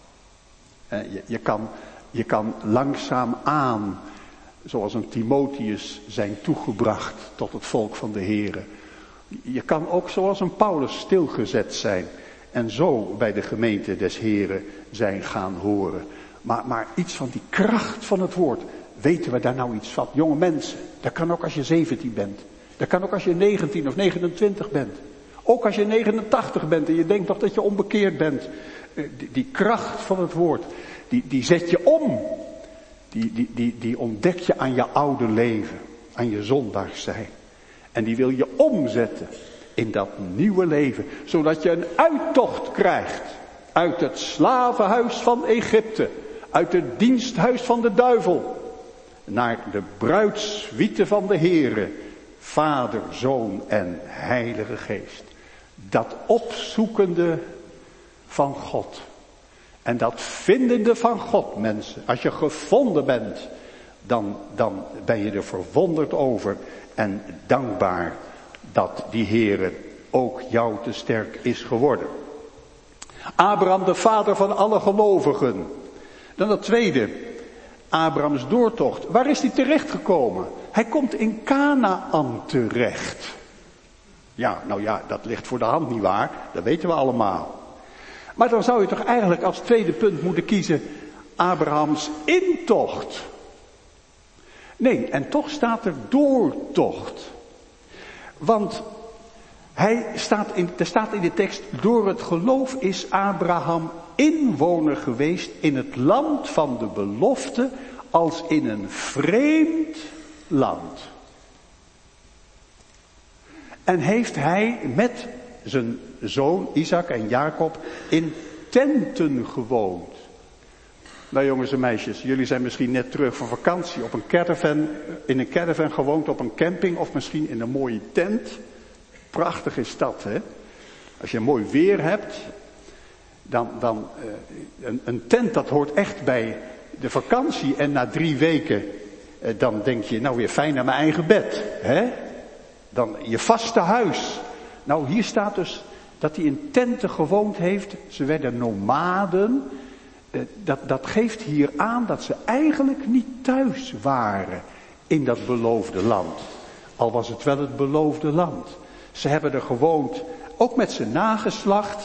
Je kan langzaam aan, zoals een Timotheus, zijn toegebracht tot het volk van de Heere. Je kan ook zoals een Paulus stilgezet zijn en zo bij de gemeente des Heeren zijn gaan horen. Maar iets van die kracht van het woord, weten we daar nou iets van? Jonge mensen, dat kan ook als je 17 bent. Dat kan ook als je 19 of 29 bent. Ook als je 89 bent en je denkt nog dat je onbekeerd bent. Die kracht van het woord, die zet je om. Die ontdek je aan je oude leven, aan je zondags zijn. En die wil je omzetten in dat nieuwe leven. Zodat je een uittocht krijgt uit het slavenhuis van Egypte. Uit het diensthuis van de duivel. Naar de bruidssuite van de Heere. Vader, Zoon en Heilige Geest. Dat opzoekende van God. En dat vindende van God, mensen. Als je gevonden bent, dan ben je er verwonderd over. En dankbaar dat die Heere ook jou te sterk is geworden. Abraham, de vader van alle gelovigen. Dan het tweede. Abrahams doortocht. Waar is hij terechtgekomen? Hij komt in Kanaan terecht. Ja, nou ja, dat ligt voor de hand, nietwaar? Dat weten we allemaal. Maar dan zou je toch eigenlijk als tweede punt moeten kiezen Abrahams intocht. Nee, en toch staat er doortocht. Want er staat in de tekst, door het geloof is Abraham inwoner geweest in het land van de belofte als in een vreemd land. En heeft hij met zijn zoon Isaac en Jacob in tenten gewoond. Nou jongens en meisjes, jullie zijn misschien net terug van vakantie op een caravan, in een caravan gewoond op een camping of misschien in een mooie tent. Prachtig is dat, hè? Als je mooi weer hebt, dan een tent dat hoort echt bij de vakantie en na 3 weken, dan denk je nou weer fijn naar mijn eigen bed, hè? Dan je vaste huis. Nou hier staat dus dat hij in tenten gewoond heeft, ze werden nomaden. Dat geeft hier aan dat ze eigenlijk niet thuis waren in dat beloofde land. Al was het wel het beloofde land. Ze hebben er gewoond, ook met zijn nageslacht,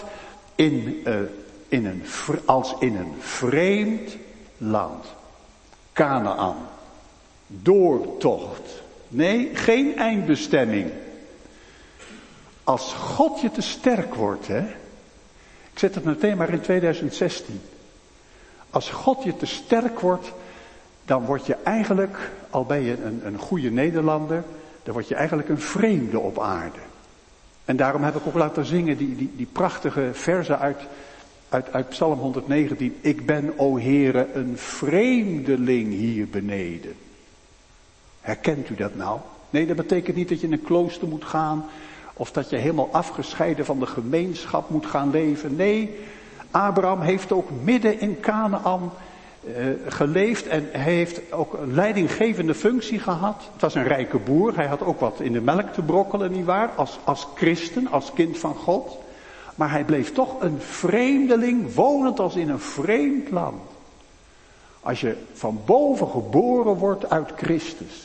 als in een vreemd land. Kanaan. Doortocht. Nee, geen eindbestemming. Als God je te sterk wordt, hè. Ik zet het meteen maar in 2016. Als God je te sterk wordt, dan word je eigenlijk, al ben je een goede Nederlander, dan word je eigenlijk een vreemde op aarde. En daarom heb ik ook laten zingen die prachtige verzen uit Psalm 119. Ik ben, o Heere, een vreemdeling hier beneden. Herkent u dat nou? Nee, dat betekent niet dat je in een klooster moet gaan, of dat je helemaal afgescheiden van de gemeenschap moet gaan leven. Nee, Abraham heeft ook midden in Kanaan geleefd en hij heeft ook een leidinggevende functie gehad. Het was een rijke boer, hij had ook wat in de melk te brokkelen, nietwaar? Als christen, als kind van God. Maar hij bleef toch een vreemdeling, wonend als in een vreemd land. Als je van boven geboren wordt uit Christus,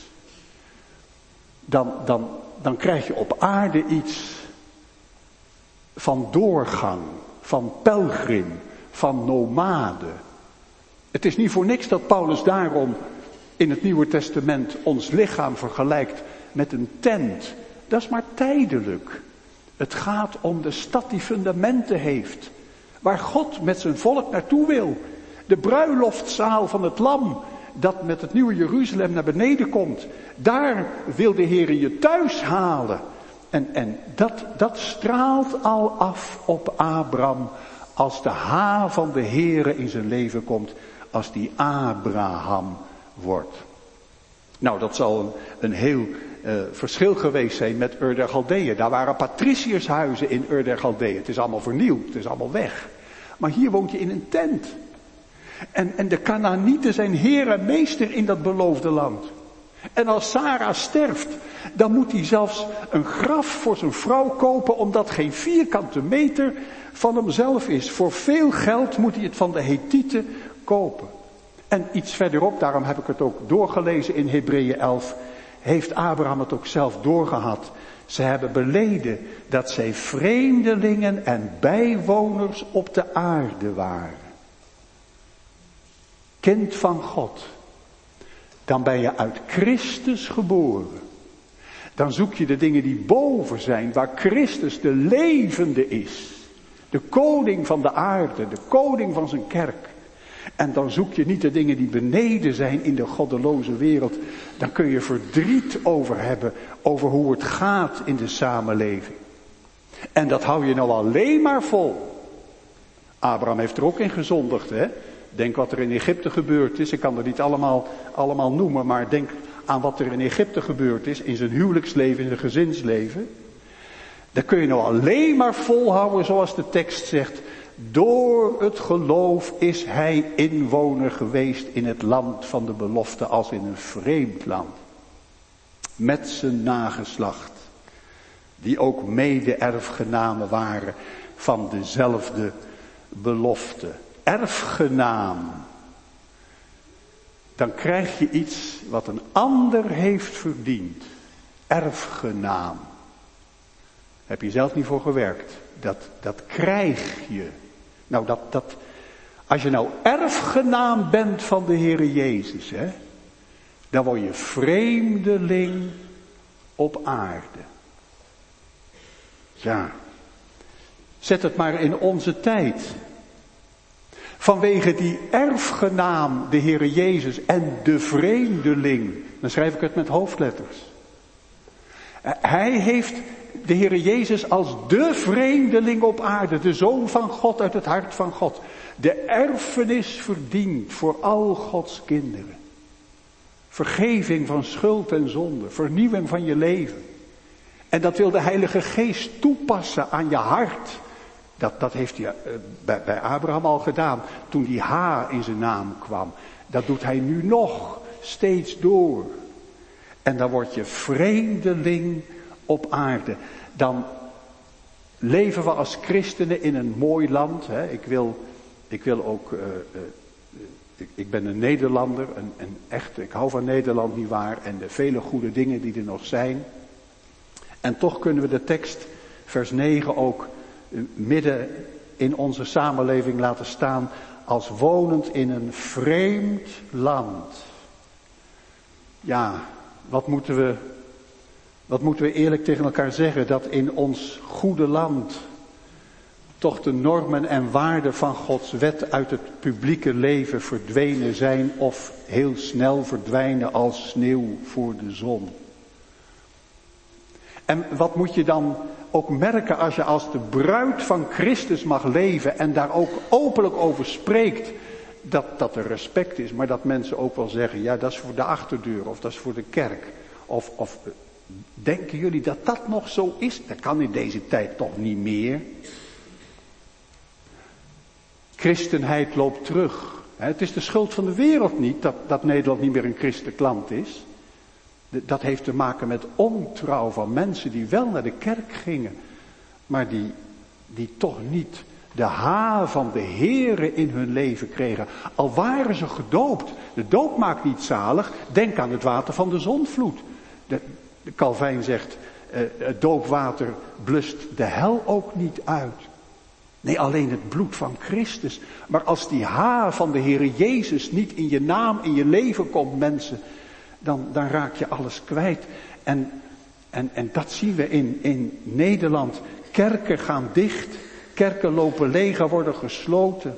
dan krijg je op aarde iets van doorgang, van pelgrim, van nomade. Het is niet voor niks dat Paulus daarom in het Nieuwe Testament ons lichaam vergelijkt met een tent. Dat is maar tijdelijk. Het gaat om de stad die fundamenten heeft, waar God met zijn volk naartoe wil. De bruiloftzaal van het lam, dat met het nieuwe Jeruzalem naar beneden komt. Daar wil de Heer je thuis halen. En dat straalt al af op Abraham als de H van de Heere in zijn leven komt. Als die Abraham wordt. Nou, dat zal een heel verschil geweest zijn met Ur der Galdeeën. Daar waren patriciërshuizen in Ur der Galdeeën. Het is allemaal vernieuwd, het is allemaal weg. Maar hier woont je in een tent. En de Kanaanieten zijn heer en meester in dat beloofde land. En als Sarah sterft, dan moet hij zelfs een graf voor zijn vrouw kopen, omdat geen vierkante meter van hemzelf is. Voor veel geld moet hij het van de Hethieten kopen. En iets verderop, daarom heb ik het ook doorgelezen in Hebreeën 11, heeft Abraham het ook zelf doorgehad. Ze hebben beleden dat zij vreemdelingen en bijwoners op de aarde waren. Kind van God. Dan ben je uit Christus geboren. Dan zoek je de dingen die boven zijn, waar Christus de levende is. De koning van de aarde, de koning van zijn kerk. En dan zoek je niet de dingen die beneden zijn in de goddeloze wereld. Dan kun je verdriet over hebben, over hoe het gaat in de samenleving. En dat hou je nou alleen maar vol. Abraham heeft er ook in gezondigd, hè. Denk wat er in Egypte gebeurd is. Ik kan er niet allemaal noemen, maar denk aan wat er in Egypte gebeurd is. In zijn huwelijksleven, in zijn gezinsleven. Dan kun je nou alleen maar volhouden zoals de tekst zegt. Door het geloof is hij inwoner geweest in het land van de belofte als in een vreemd land. Met zijn nageslacht. Die ook mede-erfgenamen waren van dezelfde belofte. Erfgenaam. Dan krijg je iets wat een ander heeft verdiend. Erfgenaam. Heb je zelf niet voor gewerkt. Dat krijg je. Nou, als je nou erfgenaam bent van de Heere Jezus, hè, dan word je vreemdeling op aarde. Ja. Zet het maar in onze tijd. Vanwege die erfgenaam, de Heere Jezus en de vreemdeling. Dan schrijf ik het met hoofdletters. De De Heere Jezus als de vreemdeling op aarde, de Zoon van God uit het hart van God. De erfenis verdient voor al Gods kinderen. Vergeving van schuld en zonde, vernieuwing van je leven. En dat wil de Heilige Geest toepassen aan je hart. Dat heeft hij bij Abraham al gedaan, toen die H in zijn naam kwam. Dat doet hij nu nog, steeds door. En dan word je vreemdeling op aarde. Dan leven we als christenen in een mooi land. Hè. Ik ben een Nederlander, ik hou van Nederland, nietwaar, en de vele goede dingen die er nog zijn. En toch kunnen we de tekst, vers 9, ook midden in onze samenleving laten staan als wonend in een vreemd land. Ja, wat moeten we eerlijk tegen elkaar zeggen, dat in ons goede land toch de normen en waarden van Gods wet uit het publieke leven verdwenen zijn of heel snel verdwijnen als sneeuw voor de zon. En wat moet je dan ook merken als je als de bruid van Christus mag leven en daar ook openlijk over spreekt, dat er respect is, maar dat mensen ook wel zeggen, ja, dat is voor de achterdeur of dat is voor de kerk. Of denken jullie dat dat nog zo is? Dat kan in deze tijd toch niet meer. Christenheid loopt terug. Het is de schuld van de wereld niet dat Nederland niet meer een christelijk land is. Dat heeft te maken met ontrouw van mensen die wel naar de kerk gingen, maar die toch niet de H van de Heere in hun leven kregen. Al waren ze gedoopt. De doop maakt niet zalig. Denk aan het water van de zondvloed. De Calvijn zegt, het doopwater blust de hel ook niet uit. Nee, alleen het bloed van Christus. Maar als die H van de Heere Jezus niet in je naam, in je leven komt, mensen, dan raak je alles kwijt. En dat zien we in Nederland. Kerken gaan dicht. Kerken lopen leeg en worden gesloten.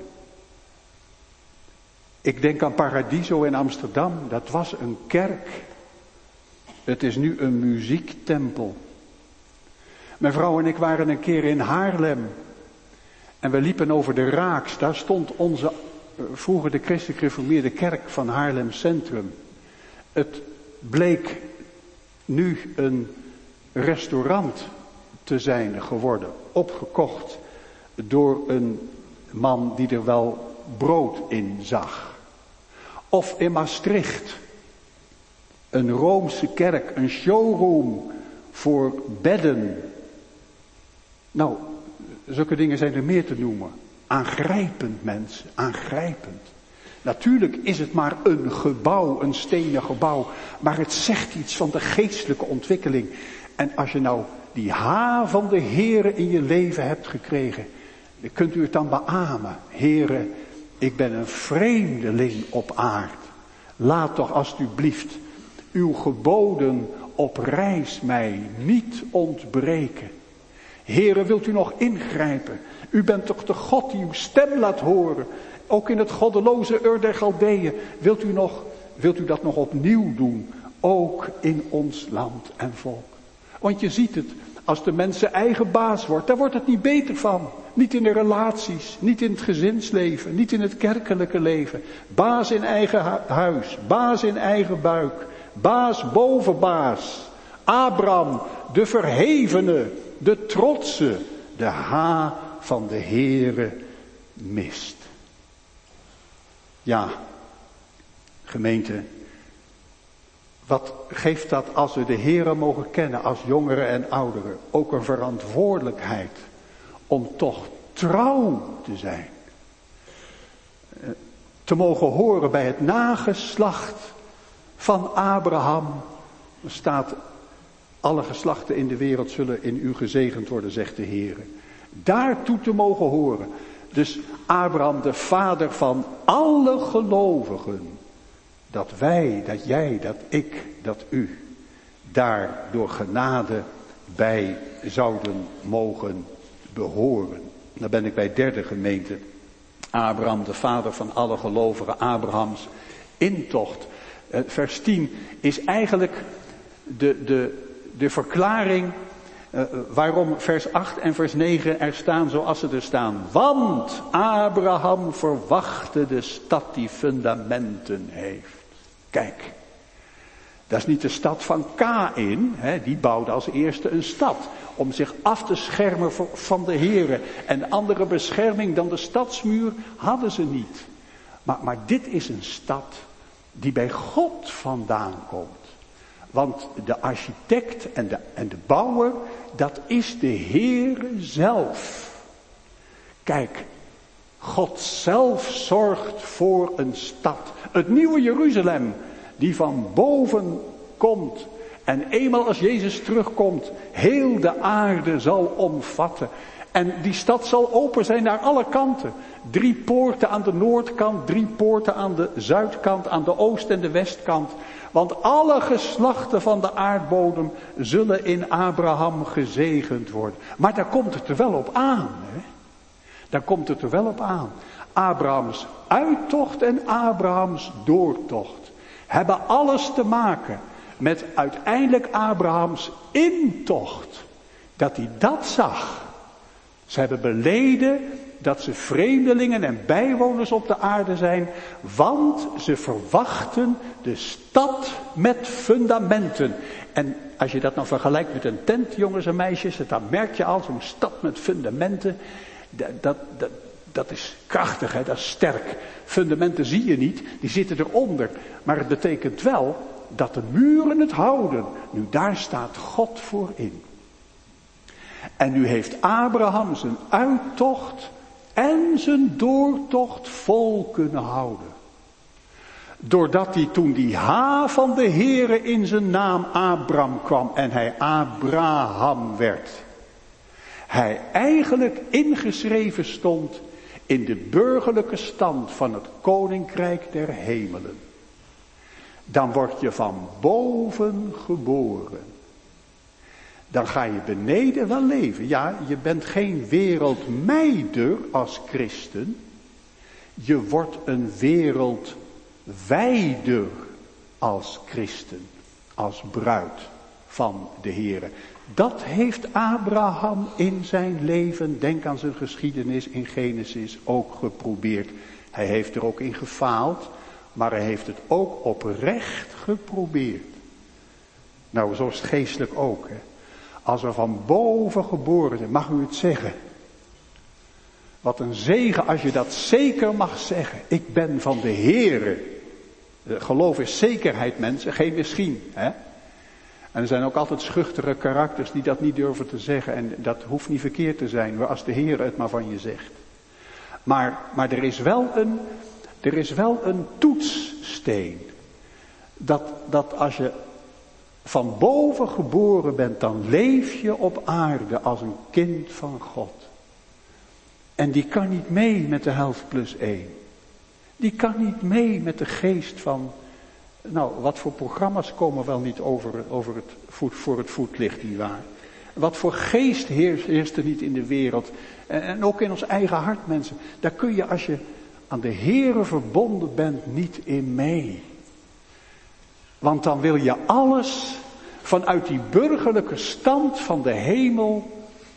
Ik denk aan Paradiso in Amsterdam. Dat was een kerk. Het is nu een muziektempel. Mijn vrouw en ik waren een keer in Haarlem. En we liepen over de Raaks. Daar stond onze, vroeger de christelijk gereformeerde kerk van Haarlem Centrum. Het bleek nu een restaurant te zijn geworden. Opgekocht door een man die er wel brood in zag. Of in Maastricht. Een Roomse kerk, een showroom voor bedden. Nou, zulke dingen zijn er meer te noemen. Aangrijpend, mensen, aangrijpend. Natuurlijk is het maar een gebouw, een stenen gebouw, maar het zegt iets van de geestelijke ontwikkeling. En als je nou die H van de Heere in je leven hebt gekregen, dan kunt u het dan beamen. Heere, ik ben een vreemdeling op aarde. Laat toch alstublieft uw geboden op reis mij niet ontbreken. Heere, wilt u nog ingrijpen? U bent toch de God die uw stem laat horen. Ook in het goddeloze Ur der Galdeeën. Wilt u dat nog opnieuw doen? Ook in ons land en volk. Want je ziet het, als de mens zijn eigen baas wordt, daar wordt het niet beter van. Niet in de relaties, niet in het gezinsleven, niet in het kerkelijke leven. Baas in eigen huis, baas in eigen buik, baas boven baas. Abraham, de verhevene, de trotse, de H van de Heere mist. Ja, gemeente, wat geeft dat als we de Heere mogen kennen als jongeren en ouderen? Ook een verantwoordelijkheid om toch trouw te zijn. Te mogen horen bij het nageslacht van Abraham. Er staat, alle geslachten in de wereld zullen in u gezegend worden, zegt de Heere. Daartoe te mogen horen. Dus Abraham, de vader van alle gelovigen. Dat wij, dat jij, dat ik, dat u daar door genade bij zouden mogen behoren. Dan ben ik bij het derde gemeente. Abraham, de vader van alle gelovigen, Abrahams intocht. Vers 10 is eigenlijk de verklaring Waarom vers 8 en vers 9 er staan zoals ze er staan. Want Abraham verwachtte de stad die fundamenten heeft. Kijk, dat is niet de stad van Kaïn. Die bouwde als eerste een stad. Om zich af te schermen van de Here. En andere bescherming dan de stadsmuur hadden ze niet. Maar dit is een stad die bij God vandaan komt. Want de architect en de bouwer, dat is de Heere zelf. Kijk, God zelf zorgt voor een stad. Het nieuwe Jeruzalem, die van boven komt. En eenmaal als Jezus terugkomt, heel de aarde zal omvatten. En die stad zal open zijn naar alle kanten. 3 poorten aan de noordkant, 3 poorten aan de zuidkant, aan de oost- en de westkant. Want alle geslachten van de aardbodem zullen in Abraham gezegend worden. Maar daar komt het er wel op aan. Daar komt het er wel op aan. Abrahams uittocht en Abrahams doortocht hebben alles te maken met uiteindelijk Abrahams intocht. Dat hij dat zag. Ze hebben beleden dat ze vreemdelingen en bijwoners op de aarde zijn, want ze verwachten de stad met fundamenten. En als je dat nou vergelijkt met een tent, jongens en meisjes, dan merk je al zo'n stad met fundamenten. Dat is krachtig, dat is sterk. Fundamenten zie je niet, die zitten eronder. Maar het betekent wel dat de muren het houden. Nu, daar staat God voor in. En nu heeft Abraham zijn uittocht en zijn doortocht vol kunnen houden. Doordat hij toen die H van de Heere in zijn naam Abram kwam en hij Abraham werd. Hij eigenlijk ingeschreven stond in de burgerlijke stand van het koninkrijk der hemelen. Dan word je van boven geboren. Dan ga je beneden wel leven. Ja, je bent geen wereldmeider als christen. Je wordt een wereldwijder als christen. Als bruid van de Heere. Dat heeft Abraham in zijn leven, denk aan zijn geschiedenis in Genesis, ook geprobeerd. Hij heeft er ook in gefaald, maar hij heeft het ook oprecht geprobeerd. Nou, zo is het geestelijk ook. Als we van boven geboren zijn, mag u het zeggen. Wat een zegen als je dat zeker mag zeggen. Ik ben van de Heere. Geloof is zekerheid, mensen, geen misschien. En er zijn ook altijd schuchtere karakters die dat niet durven te zeggen. En dat hoeft niet verkeerd te zijn, maar als de Heer het maar van je zegt. Maar er is wel een toetssteen. Dat als je van boven geboren bent, dan leef je op aarde als een kind van God. En die kan niet mee met de 11+1. Die kan niet mee met de geest van... Nou, wat voor programma's komen wel niet voor het voetlicht, nietwaar? Wat voor geest heerst er niet in de wereld? En ook in ons eigen hart, mensen. Daar kun je, als je aan de Heere verbonden bent, niet in mee. Want dan wil je alles vanuit die burgerlijke stand van de hemel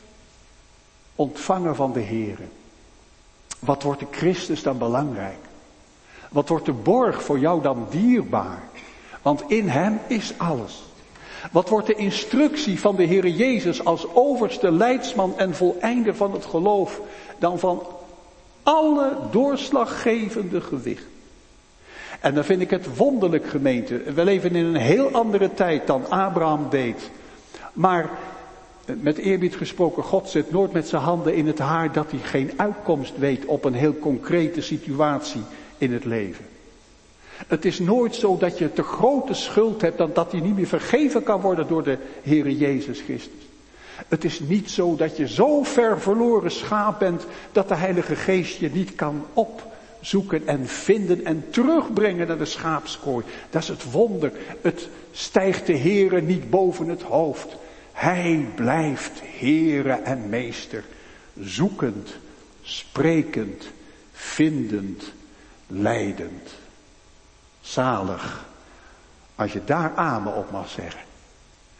ontvangen van de Heere. Wat wordt de Christus dan belangrijk? Wat wordt de borg voor jou dan dierbaar? Want in hem is alles. Wat wordt de instructie van de Heere Jezus als overste leidsman en voleinder van het geloof dan van alle doorslaggevende gewicht? En dan vind ik het wonderlijk, gemeente. We leven in een heel andere tijd dan Abraham deed. Maar met eerbied gesproken, God zet nooit met zijn handen in het haar dat hij geen uitkomst weet op een heel concrete situatie in het leven. Het is nooit zo dat je te grote schuld hebt dan dat die niet meer vergeven kan worden door de Heere Jezus Christus. Het is niet zo dat je zo ver verloren schaap bent dat de Heilige Geest je niet kan opzoeken en vinden en terugbrengen naar de schaapskooi. Dat is het wonder. Het stijgt de Heere niet boven het hoofd. Hij blijft Heere en Meester, zoekend, sprekend, vindend, leidend. Zalig, als je daar amen op mag zeggen.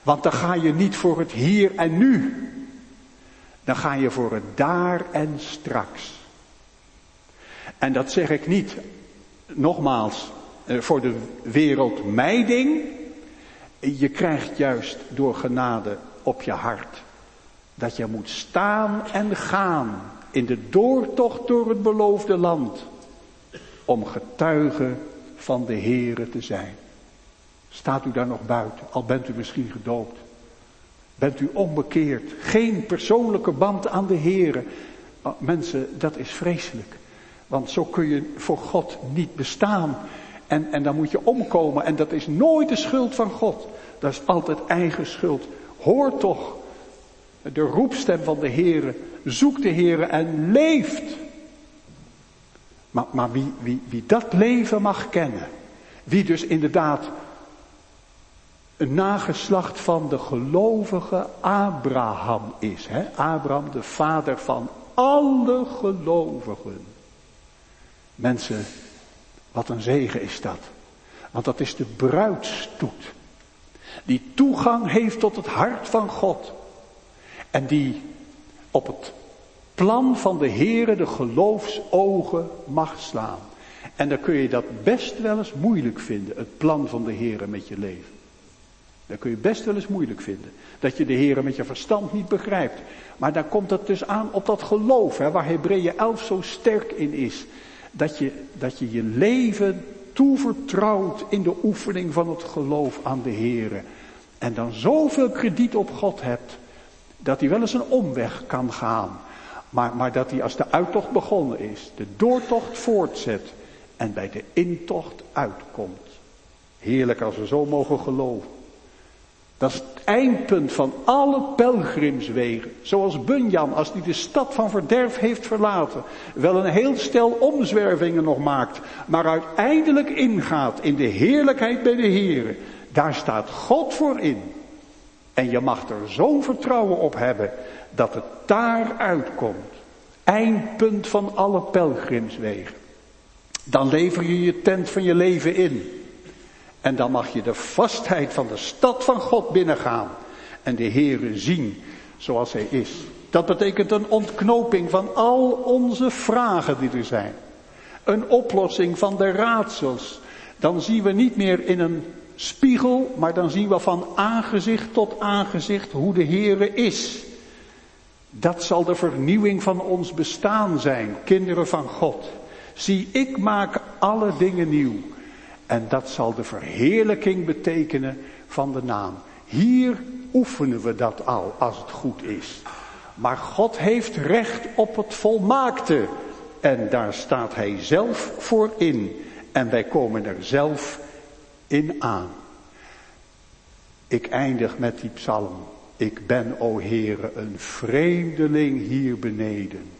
Want dan ga je niet voor het hier en nu. Dan ga je voor het daar en straks. En dat zeg ik niet, nogmaals, voor de wereldmijding. Je krijgt juist door genade op je hart dat je moet staan en gaan in de doortocht door het beloofde land. Om getuige van de Heere te zijn. Staat u daar nog buiten, al bent u misschien gedoopt. Bent u onbekeerd, geen persoonlijke band aan de Heere. Mensen, dat is vreselijk. Want zo kun je voor God niet bestaan. En dan moet je omkomen. En dat is nooit de schuld van God. Dat is altijd eigen schuld. Hoor toch de roepstem van de Heere. Zoek de Heere en leeft. Maar wie dat leven mag kennen. Wie dus inderdaad een nageslacht van de gelovige Abraham is. Hè? Abraham, de vader van alle gelovigen. Mensen, wat een zegen is dat. Want dat is de bruidsstoet. Die toegang heeft tot het hart van God. En die op het plan van de Heere de geloofsogen mag slaan. En dan kun je dat best wel eens moeilijk vinden. Het plan van de Heere met je leven. Dat kun je best wel eens moeilijk vinden. Dat je de Heere met je verstand niet begrijpt. Maar dan komt het dus aan op dat geloof. Hè, waar Hebreeën 11 zo sterk in is. Dat je leven toevertrouwt in de oefening van het geloof aan de Heere. En dan zoveel krediet op God hebt. Dat hij wel eens een omweg kan gaan. Maar dat hij als de uittocht begonnen is. De doortocht voortzet. En bij de intocht uitkomt. Heerlijk als we zo mogen geloven. Dat is het eindpunt van alle pelgrimswegen. Zoals Bunyan, als hij de stad van verderf heeft verlaten. Wel een heel stel omzwervingen nog maakt. Maar uiteindelijk ingaat in de heerlijkheid bij de Heere. Daar staat God voor in. En je mag er zo'n vertrouwen op hebben. Dat het daar uitkomt. Eindpunt van alle pelgrimswegen. Dan lever je je tent van je leven in. En dan mag je de vastheid van de stad van God binnengaan. En de Heere zien zoals hij is. Dat betekent een ontknoping van al onze vragen die er zijn. Een oplossing van de raadsels. Dan zien we niet meer in een spiegel, maar dan zien we van aangezicht tot aangezicht hoe de Heere is. Dat zal de vernieuwing van ons bestaan zijn, kinderen van God. Zie, ik maak alle dingen nieuw. En dat zal de verheerlijking betekenen van de naam. Hier oefenen we dat al, als het goed is. Maar God heeft recht op het volmaakte. En daar staat hij zelf voor in. En wij komen er zelf in aan. Ik eindig met die psalm. Ik ben, o Heere, een vreemdeling hier beneden.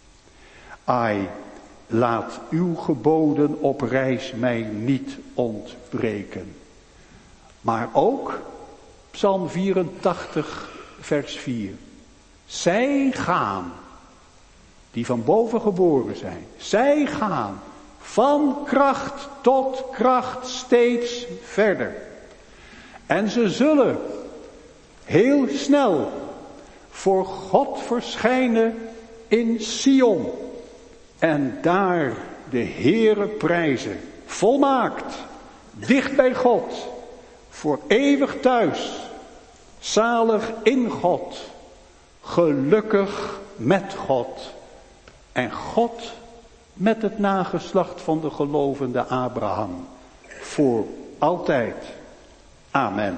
Ai, laat uw geboden op reis mij niet ontbreken. Maar ook, Psalm 84, vers 4. Zij gaan, die van boven geboren zijn. Zij gaan van kracht tot kracht steeds verder. En ze zullen heel snel voor God verschijnen in Sion. En daar de Heere prijzen. Volmaakt. Dicht bij God. Voor eeuwig thuis. Zalig in God. Gelukkig met God. En God met het nageslacht van de gelovende Abraham. Voor altijd. Amen.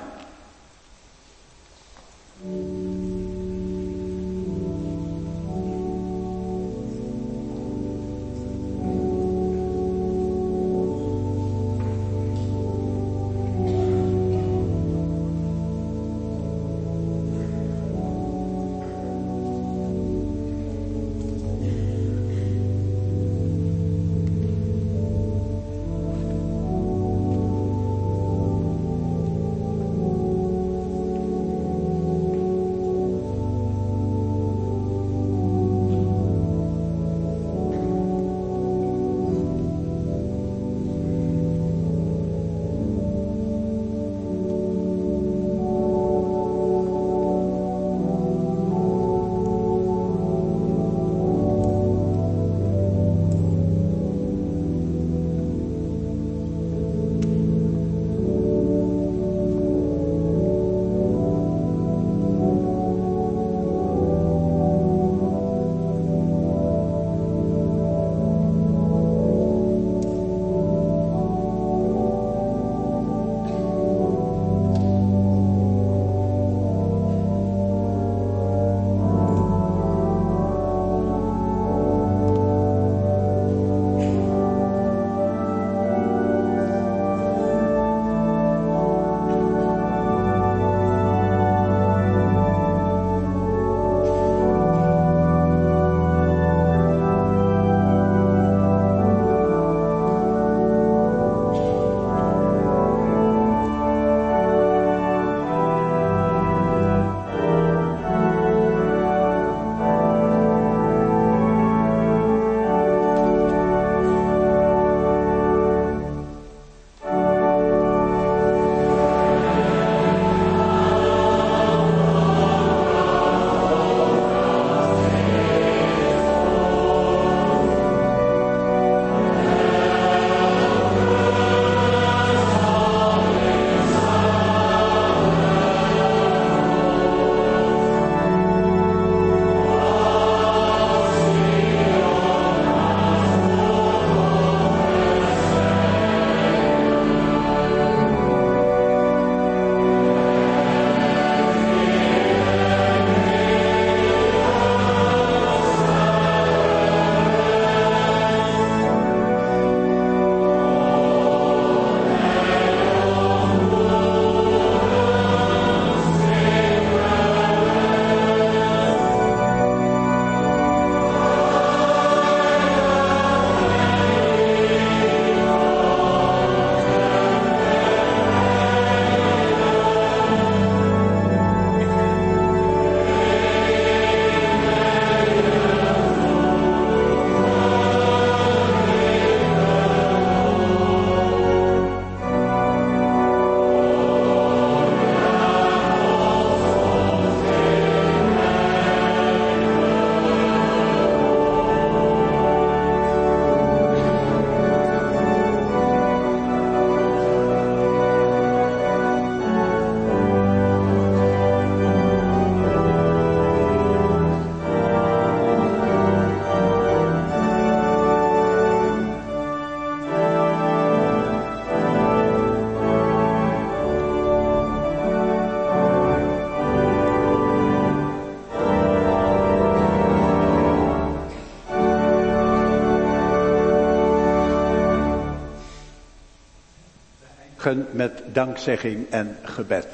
eindigen met dankzegging en gebed.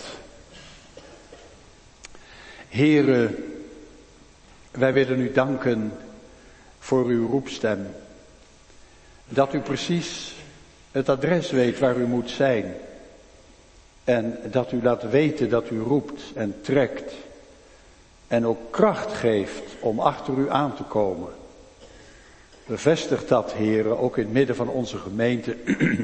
Heere, wij willen u danken voor uw roepstem. Dat u precies het adres weet waar u moet zijn. En dat u laat weten dat u roept en trekt. En ook kracht geeft om achter u aan te komen. Bevestig dat, Heere, ook in het midden van onze gemeente.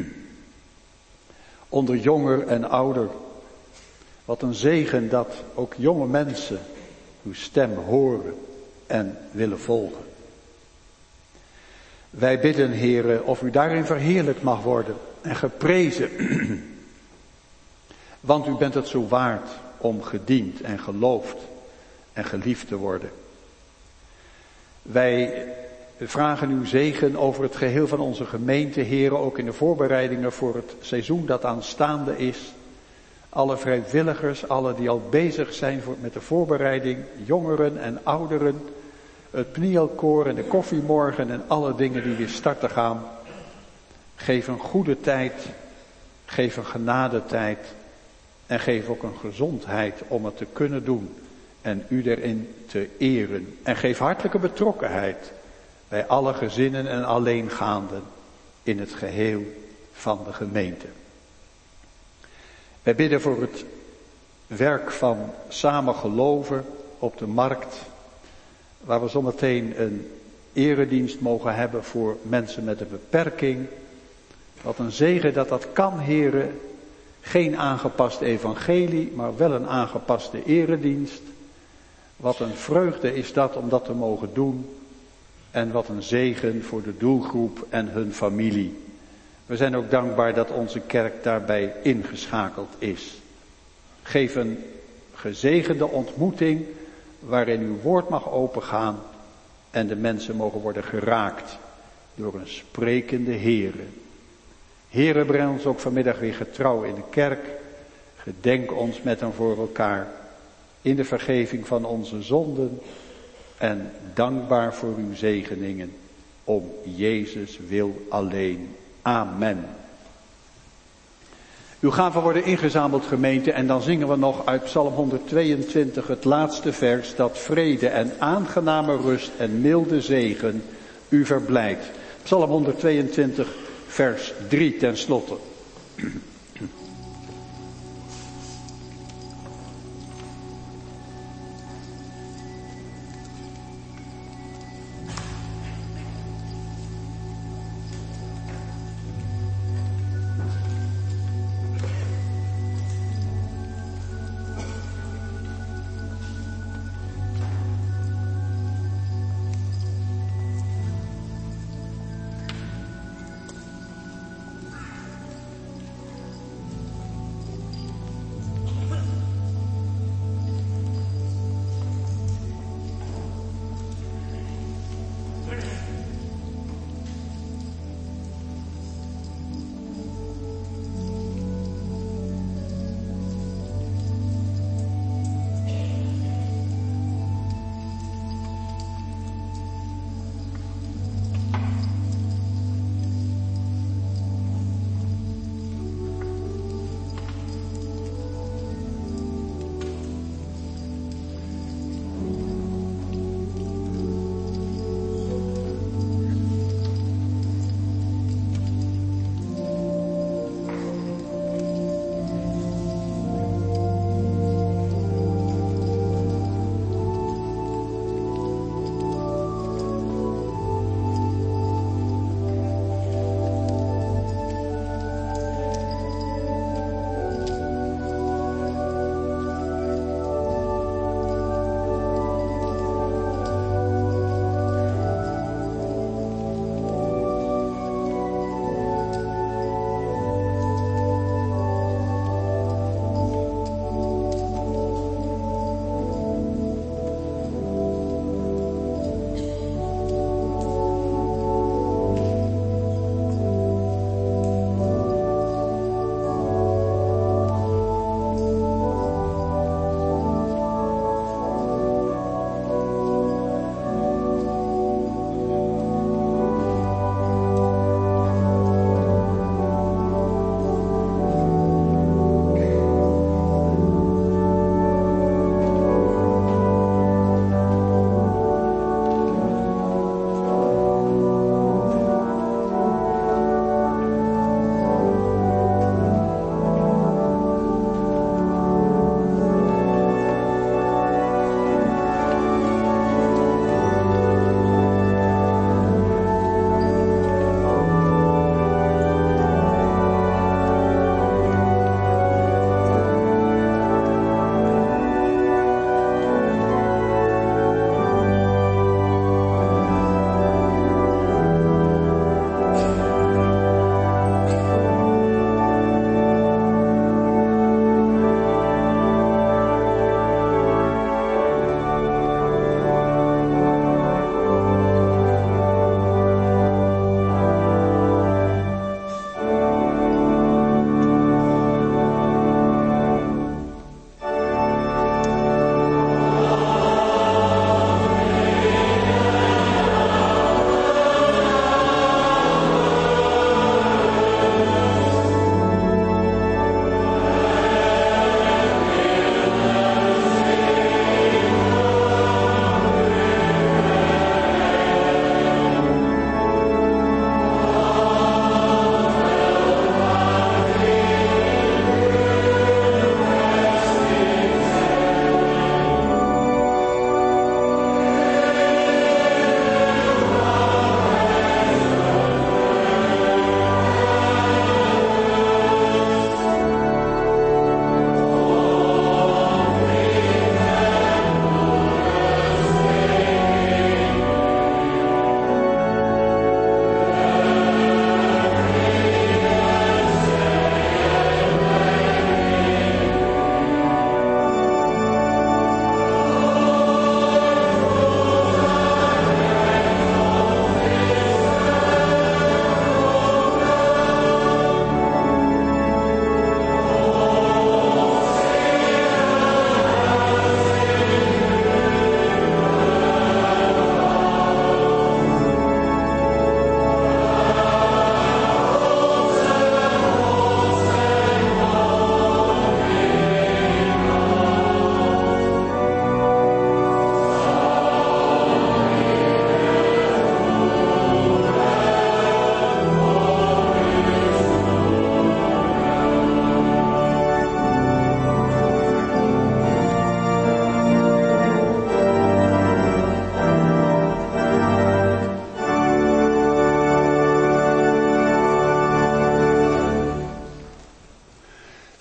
Onder jonger en ouder. Wat een zegen dat ook jonge mensen uw stem horen en willen volgen. Wij bidden, Heere, of u daarin verheerlijkt mag worden en geprezen. Want u bent het zo waard om gediend en geloofd en geliefd te worden. Wij vragen uw zegen over het geheel van onze gemeente, Heere, ook in de voorbereidingen voor het seizoen dat aanstaande is. Alle vrijwilligers, alle die al bezig zijn met de voorbereiding, jongeren en ouderen, het Pnielkoor en de koffiemorgen en alle dingen die weer starten gaan. Geef een goede tijd, geef een genadetijd en geef ook een gezondheid om het te kunnen doen en u erin te eren. En geef hartelijke betrokkenheid bij alle gezinnen en alleengaanden in het geheel van de gemeente. Wij bidden voor het werk van samen geloven op de markt, waar we zometeen een eredienst mogen hebben voor mensen met een beperking. Wat een zegen dat dat kan, heren. Geen aangepast evangelie, maar wel een aangepaste eredienst. Wat een vreugde is dat om dat te mogen doen. En wat een zegen voor de doelgroep en hun familie. We zijn ook dankbaar dat onze kerk daarbij ingeschakeld is. Geef een gezegende ontmoeting waarin uw woord mag opengaan en de mensen mogen worden geraakt door een sprekende Heere. Heere, breng ons ook vanmiddag weer getrouw in de kerk. Gedenk ons met en voor elkaar in de vergeving van onze zonden en dankbaar voor uw zegeningen om Jezus wil alleen. Amen. Uw gaven worden ingezameld, gemeente, en dan zingen we nog uit Psalm 122 het laatste vers, dat vrede en aangename rust en milde zegen u verblijdt. Psalm 122 vers 3 ten slotte.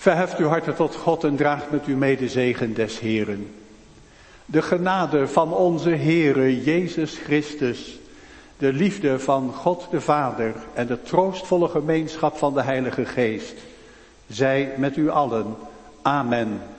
Verheft uw harten tot God en draagt met u mee de zegen des Heeren. De genade van onze Heere Jezus Christus, de liefde van God de Vader en de troostvolle gemeenschap van de Heilige Geest, zij met u allen. Amen.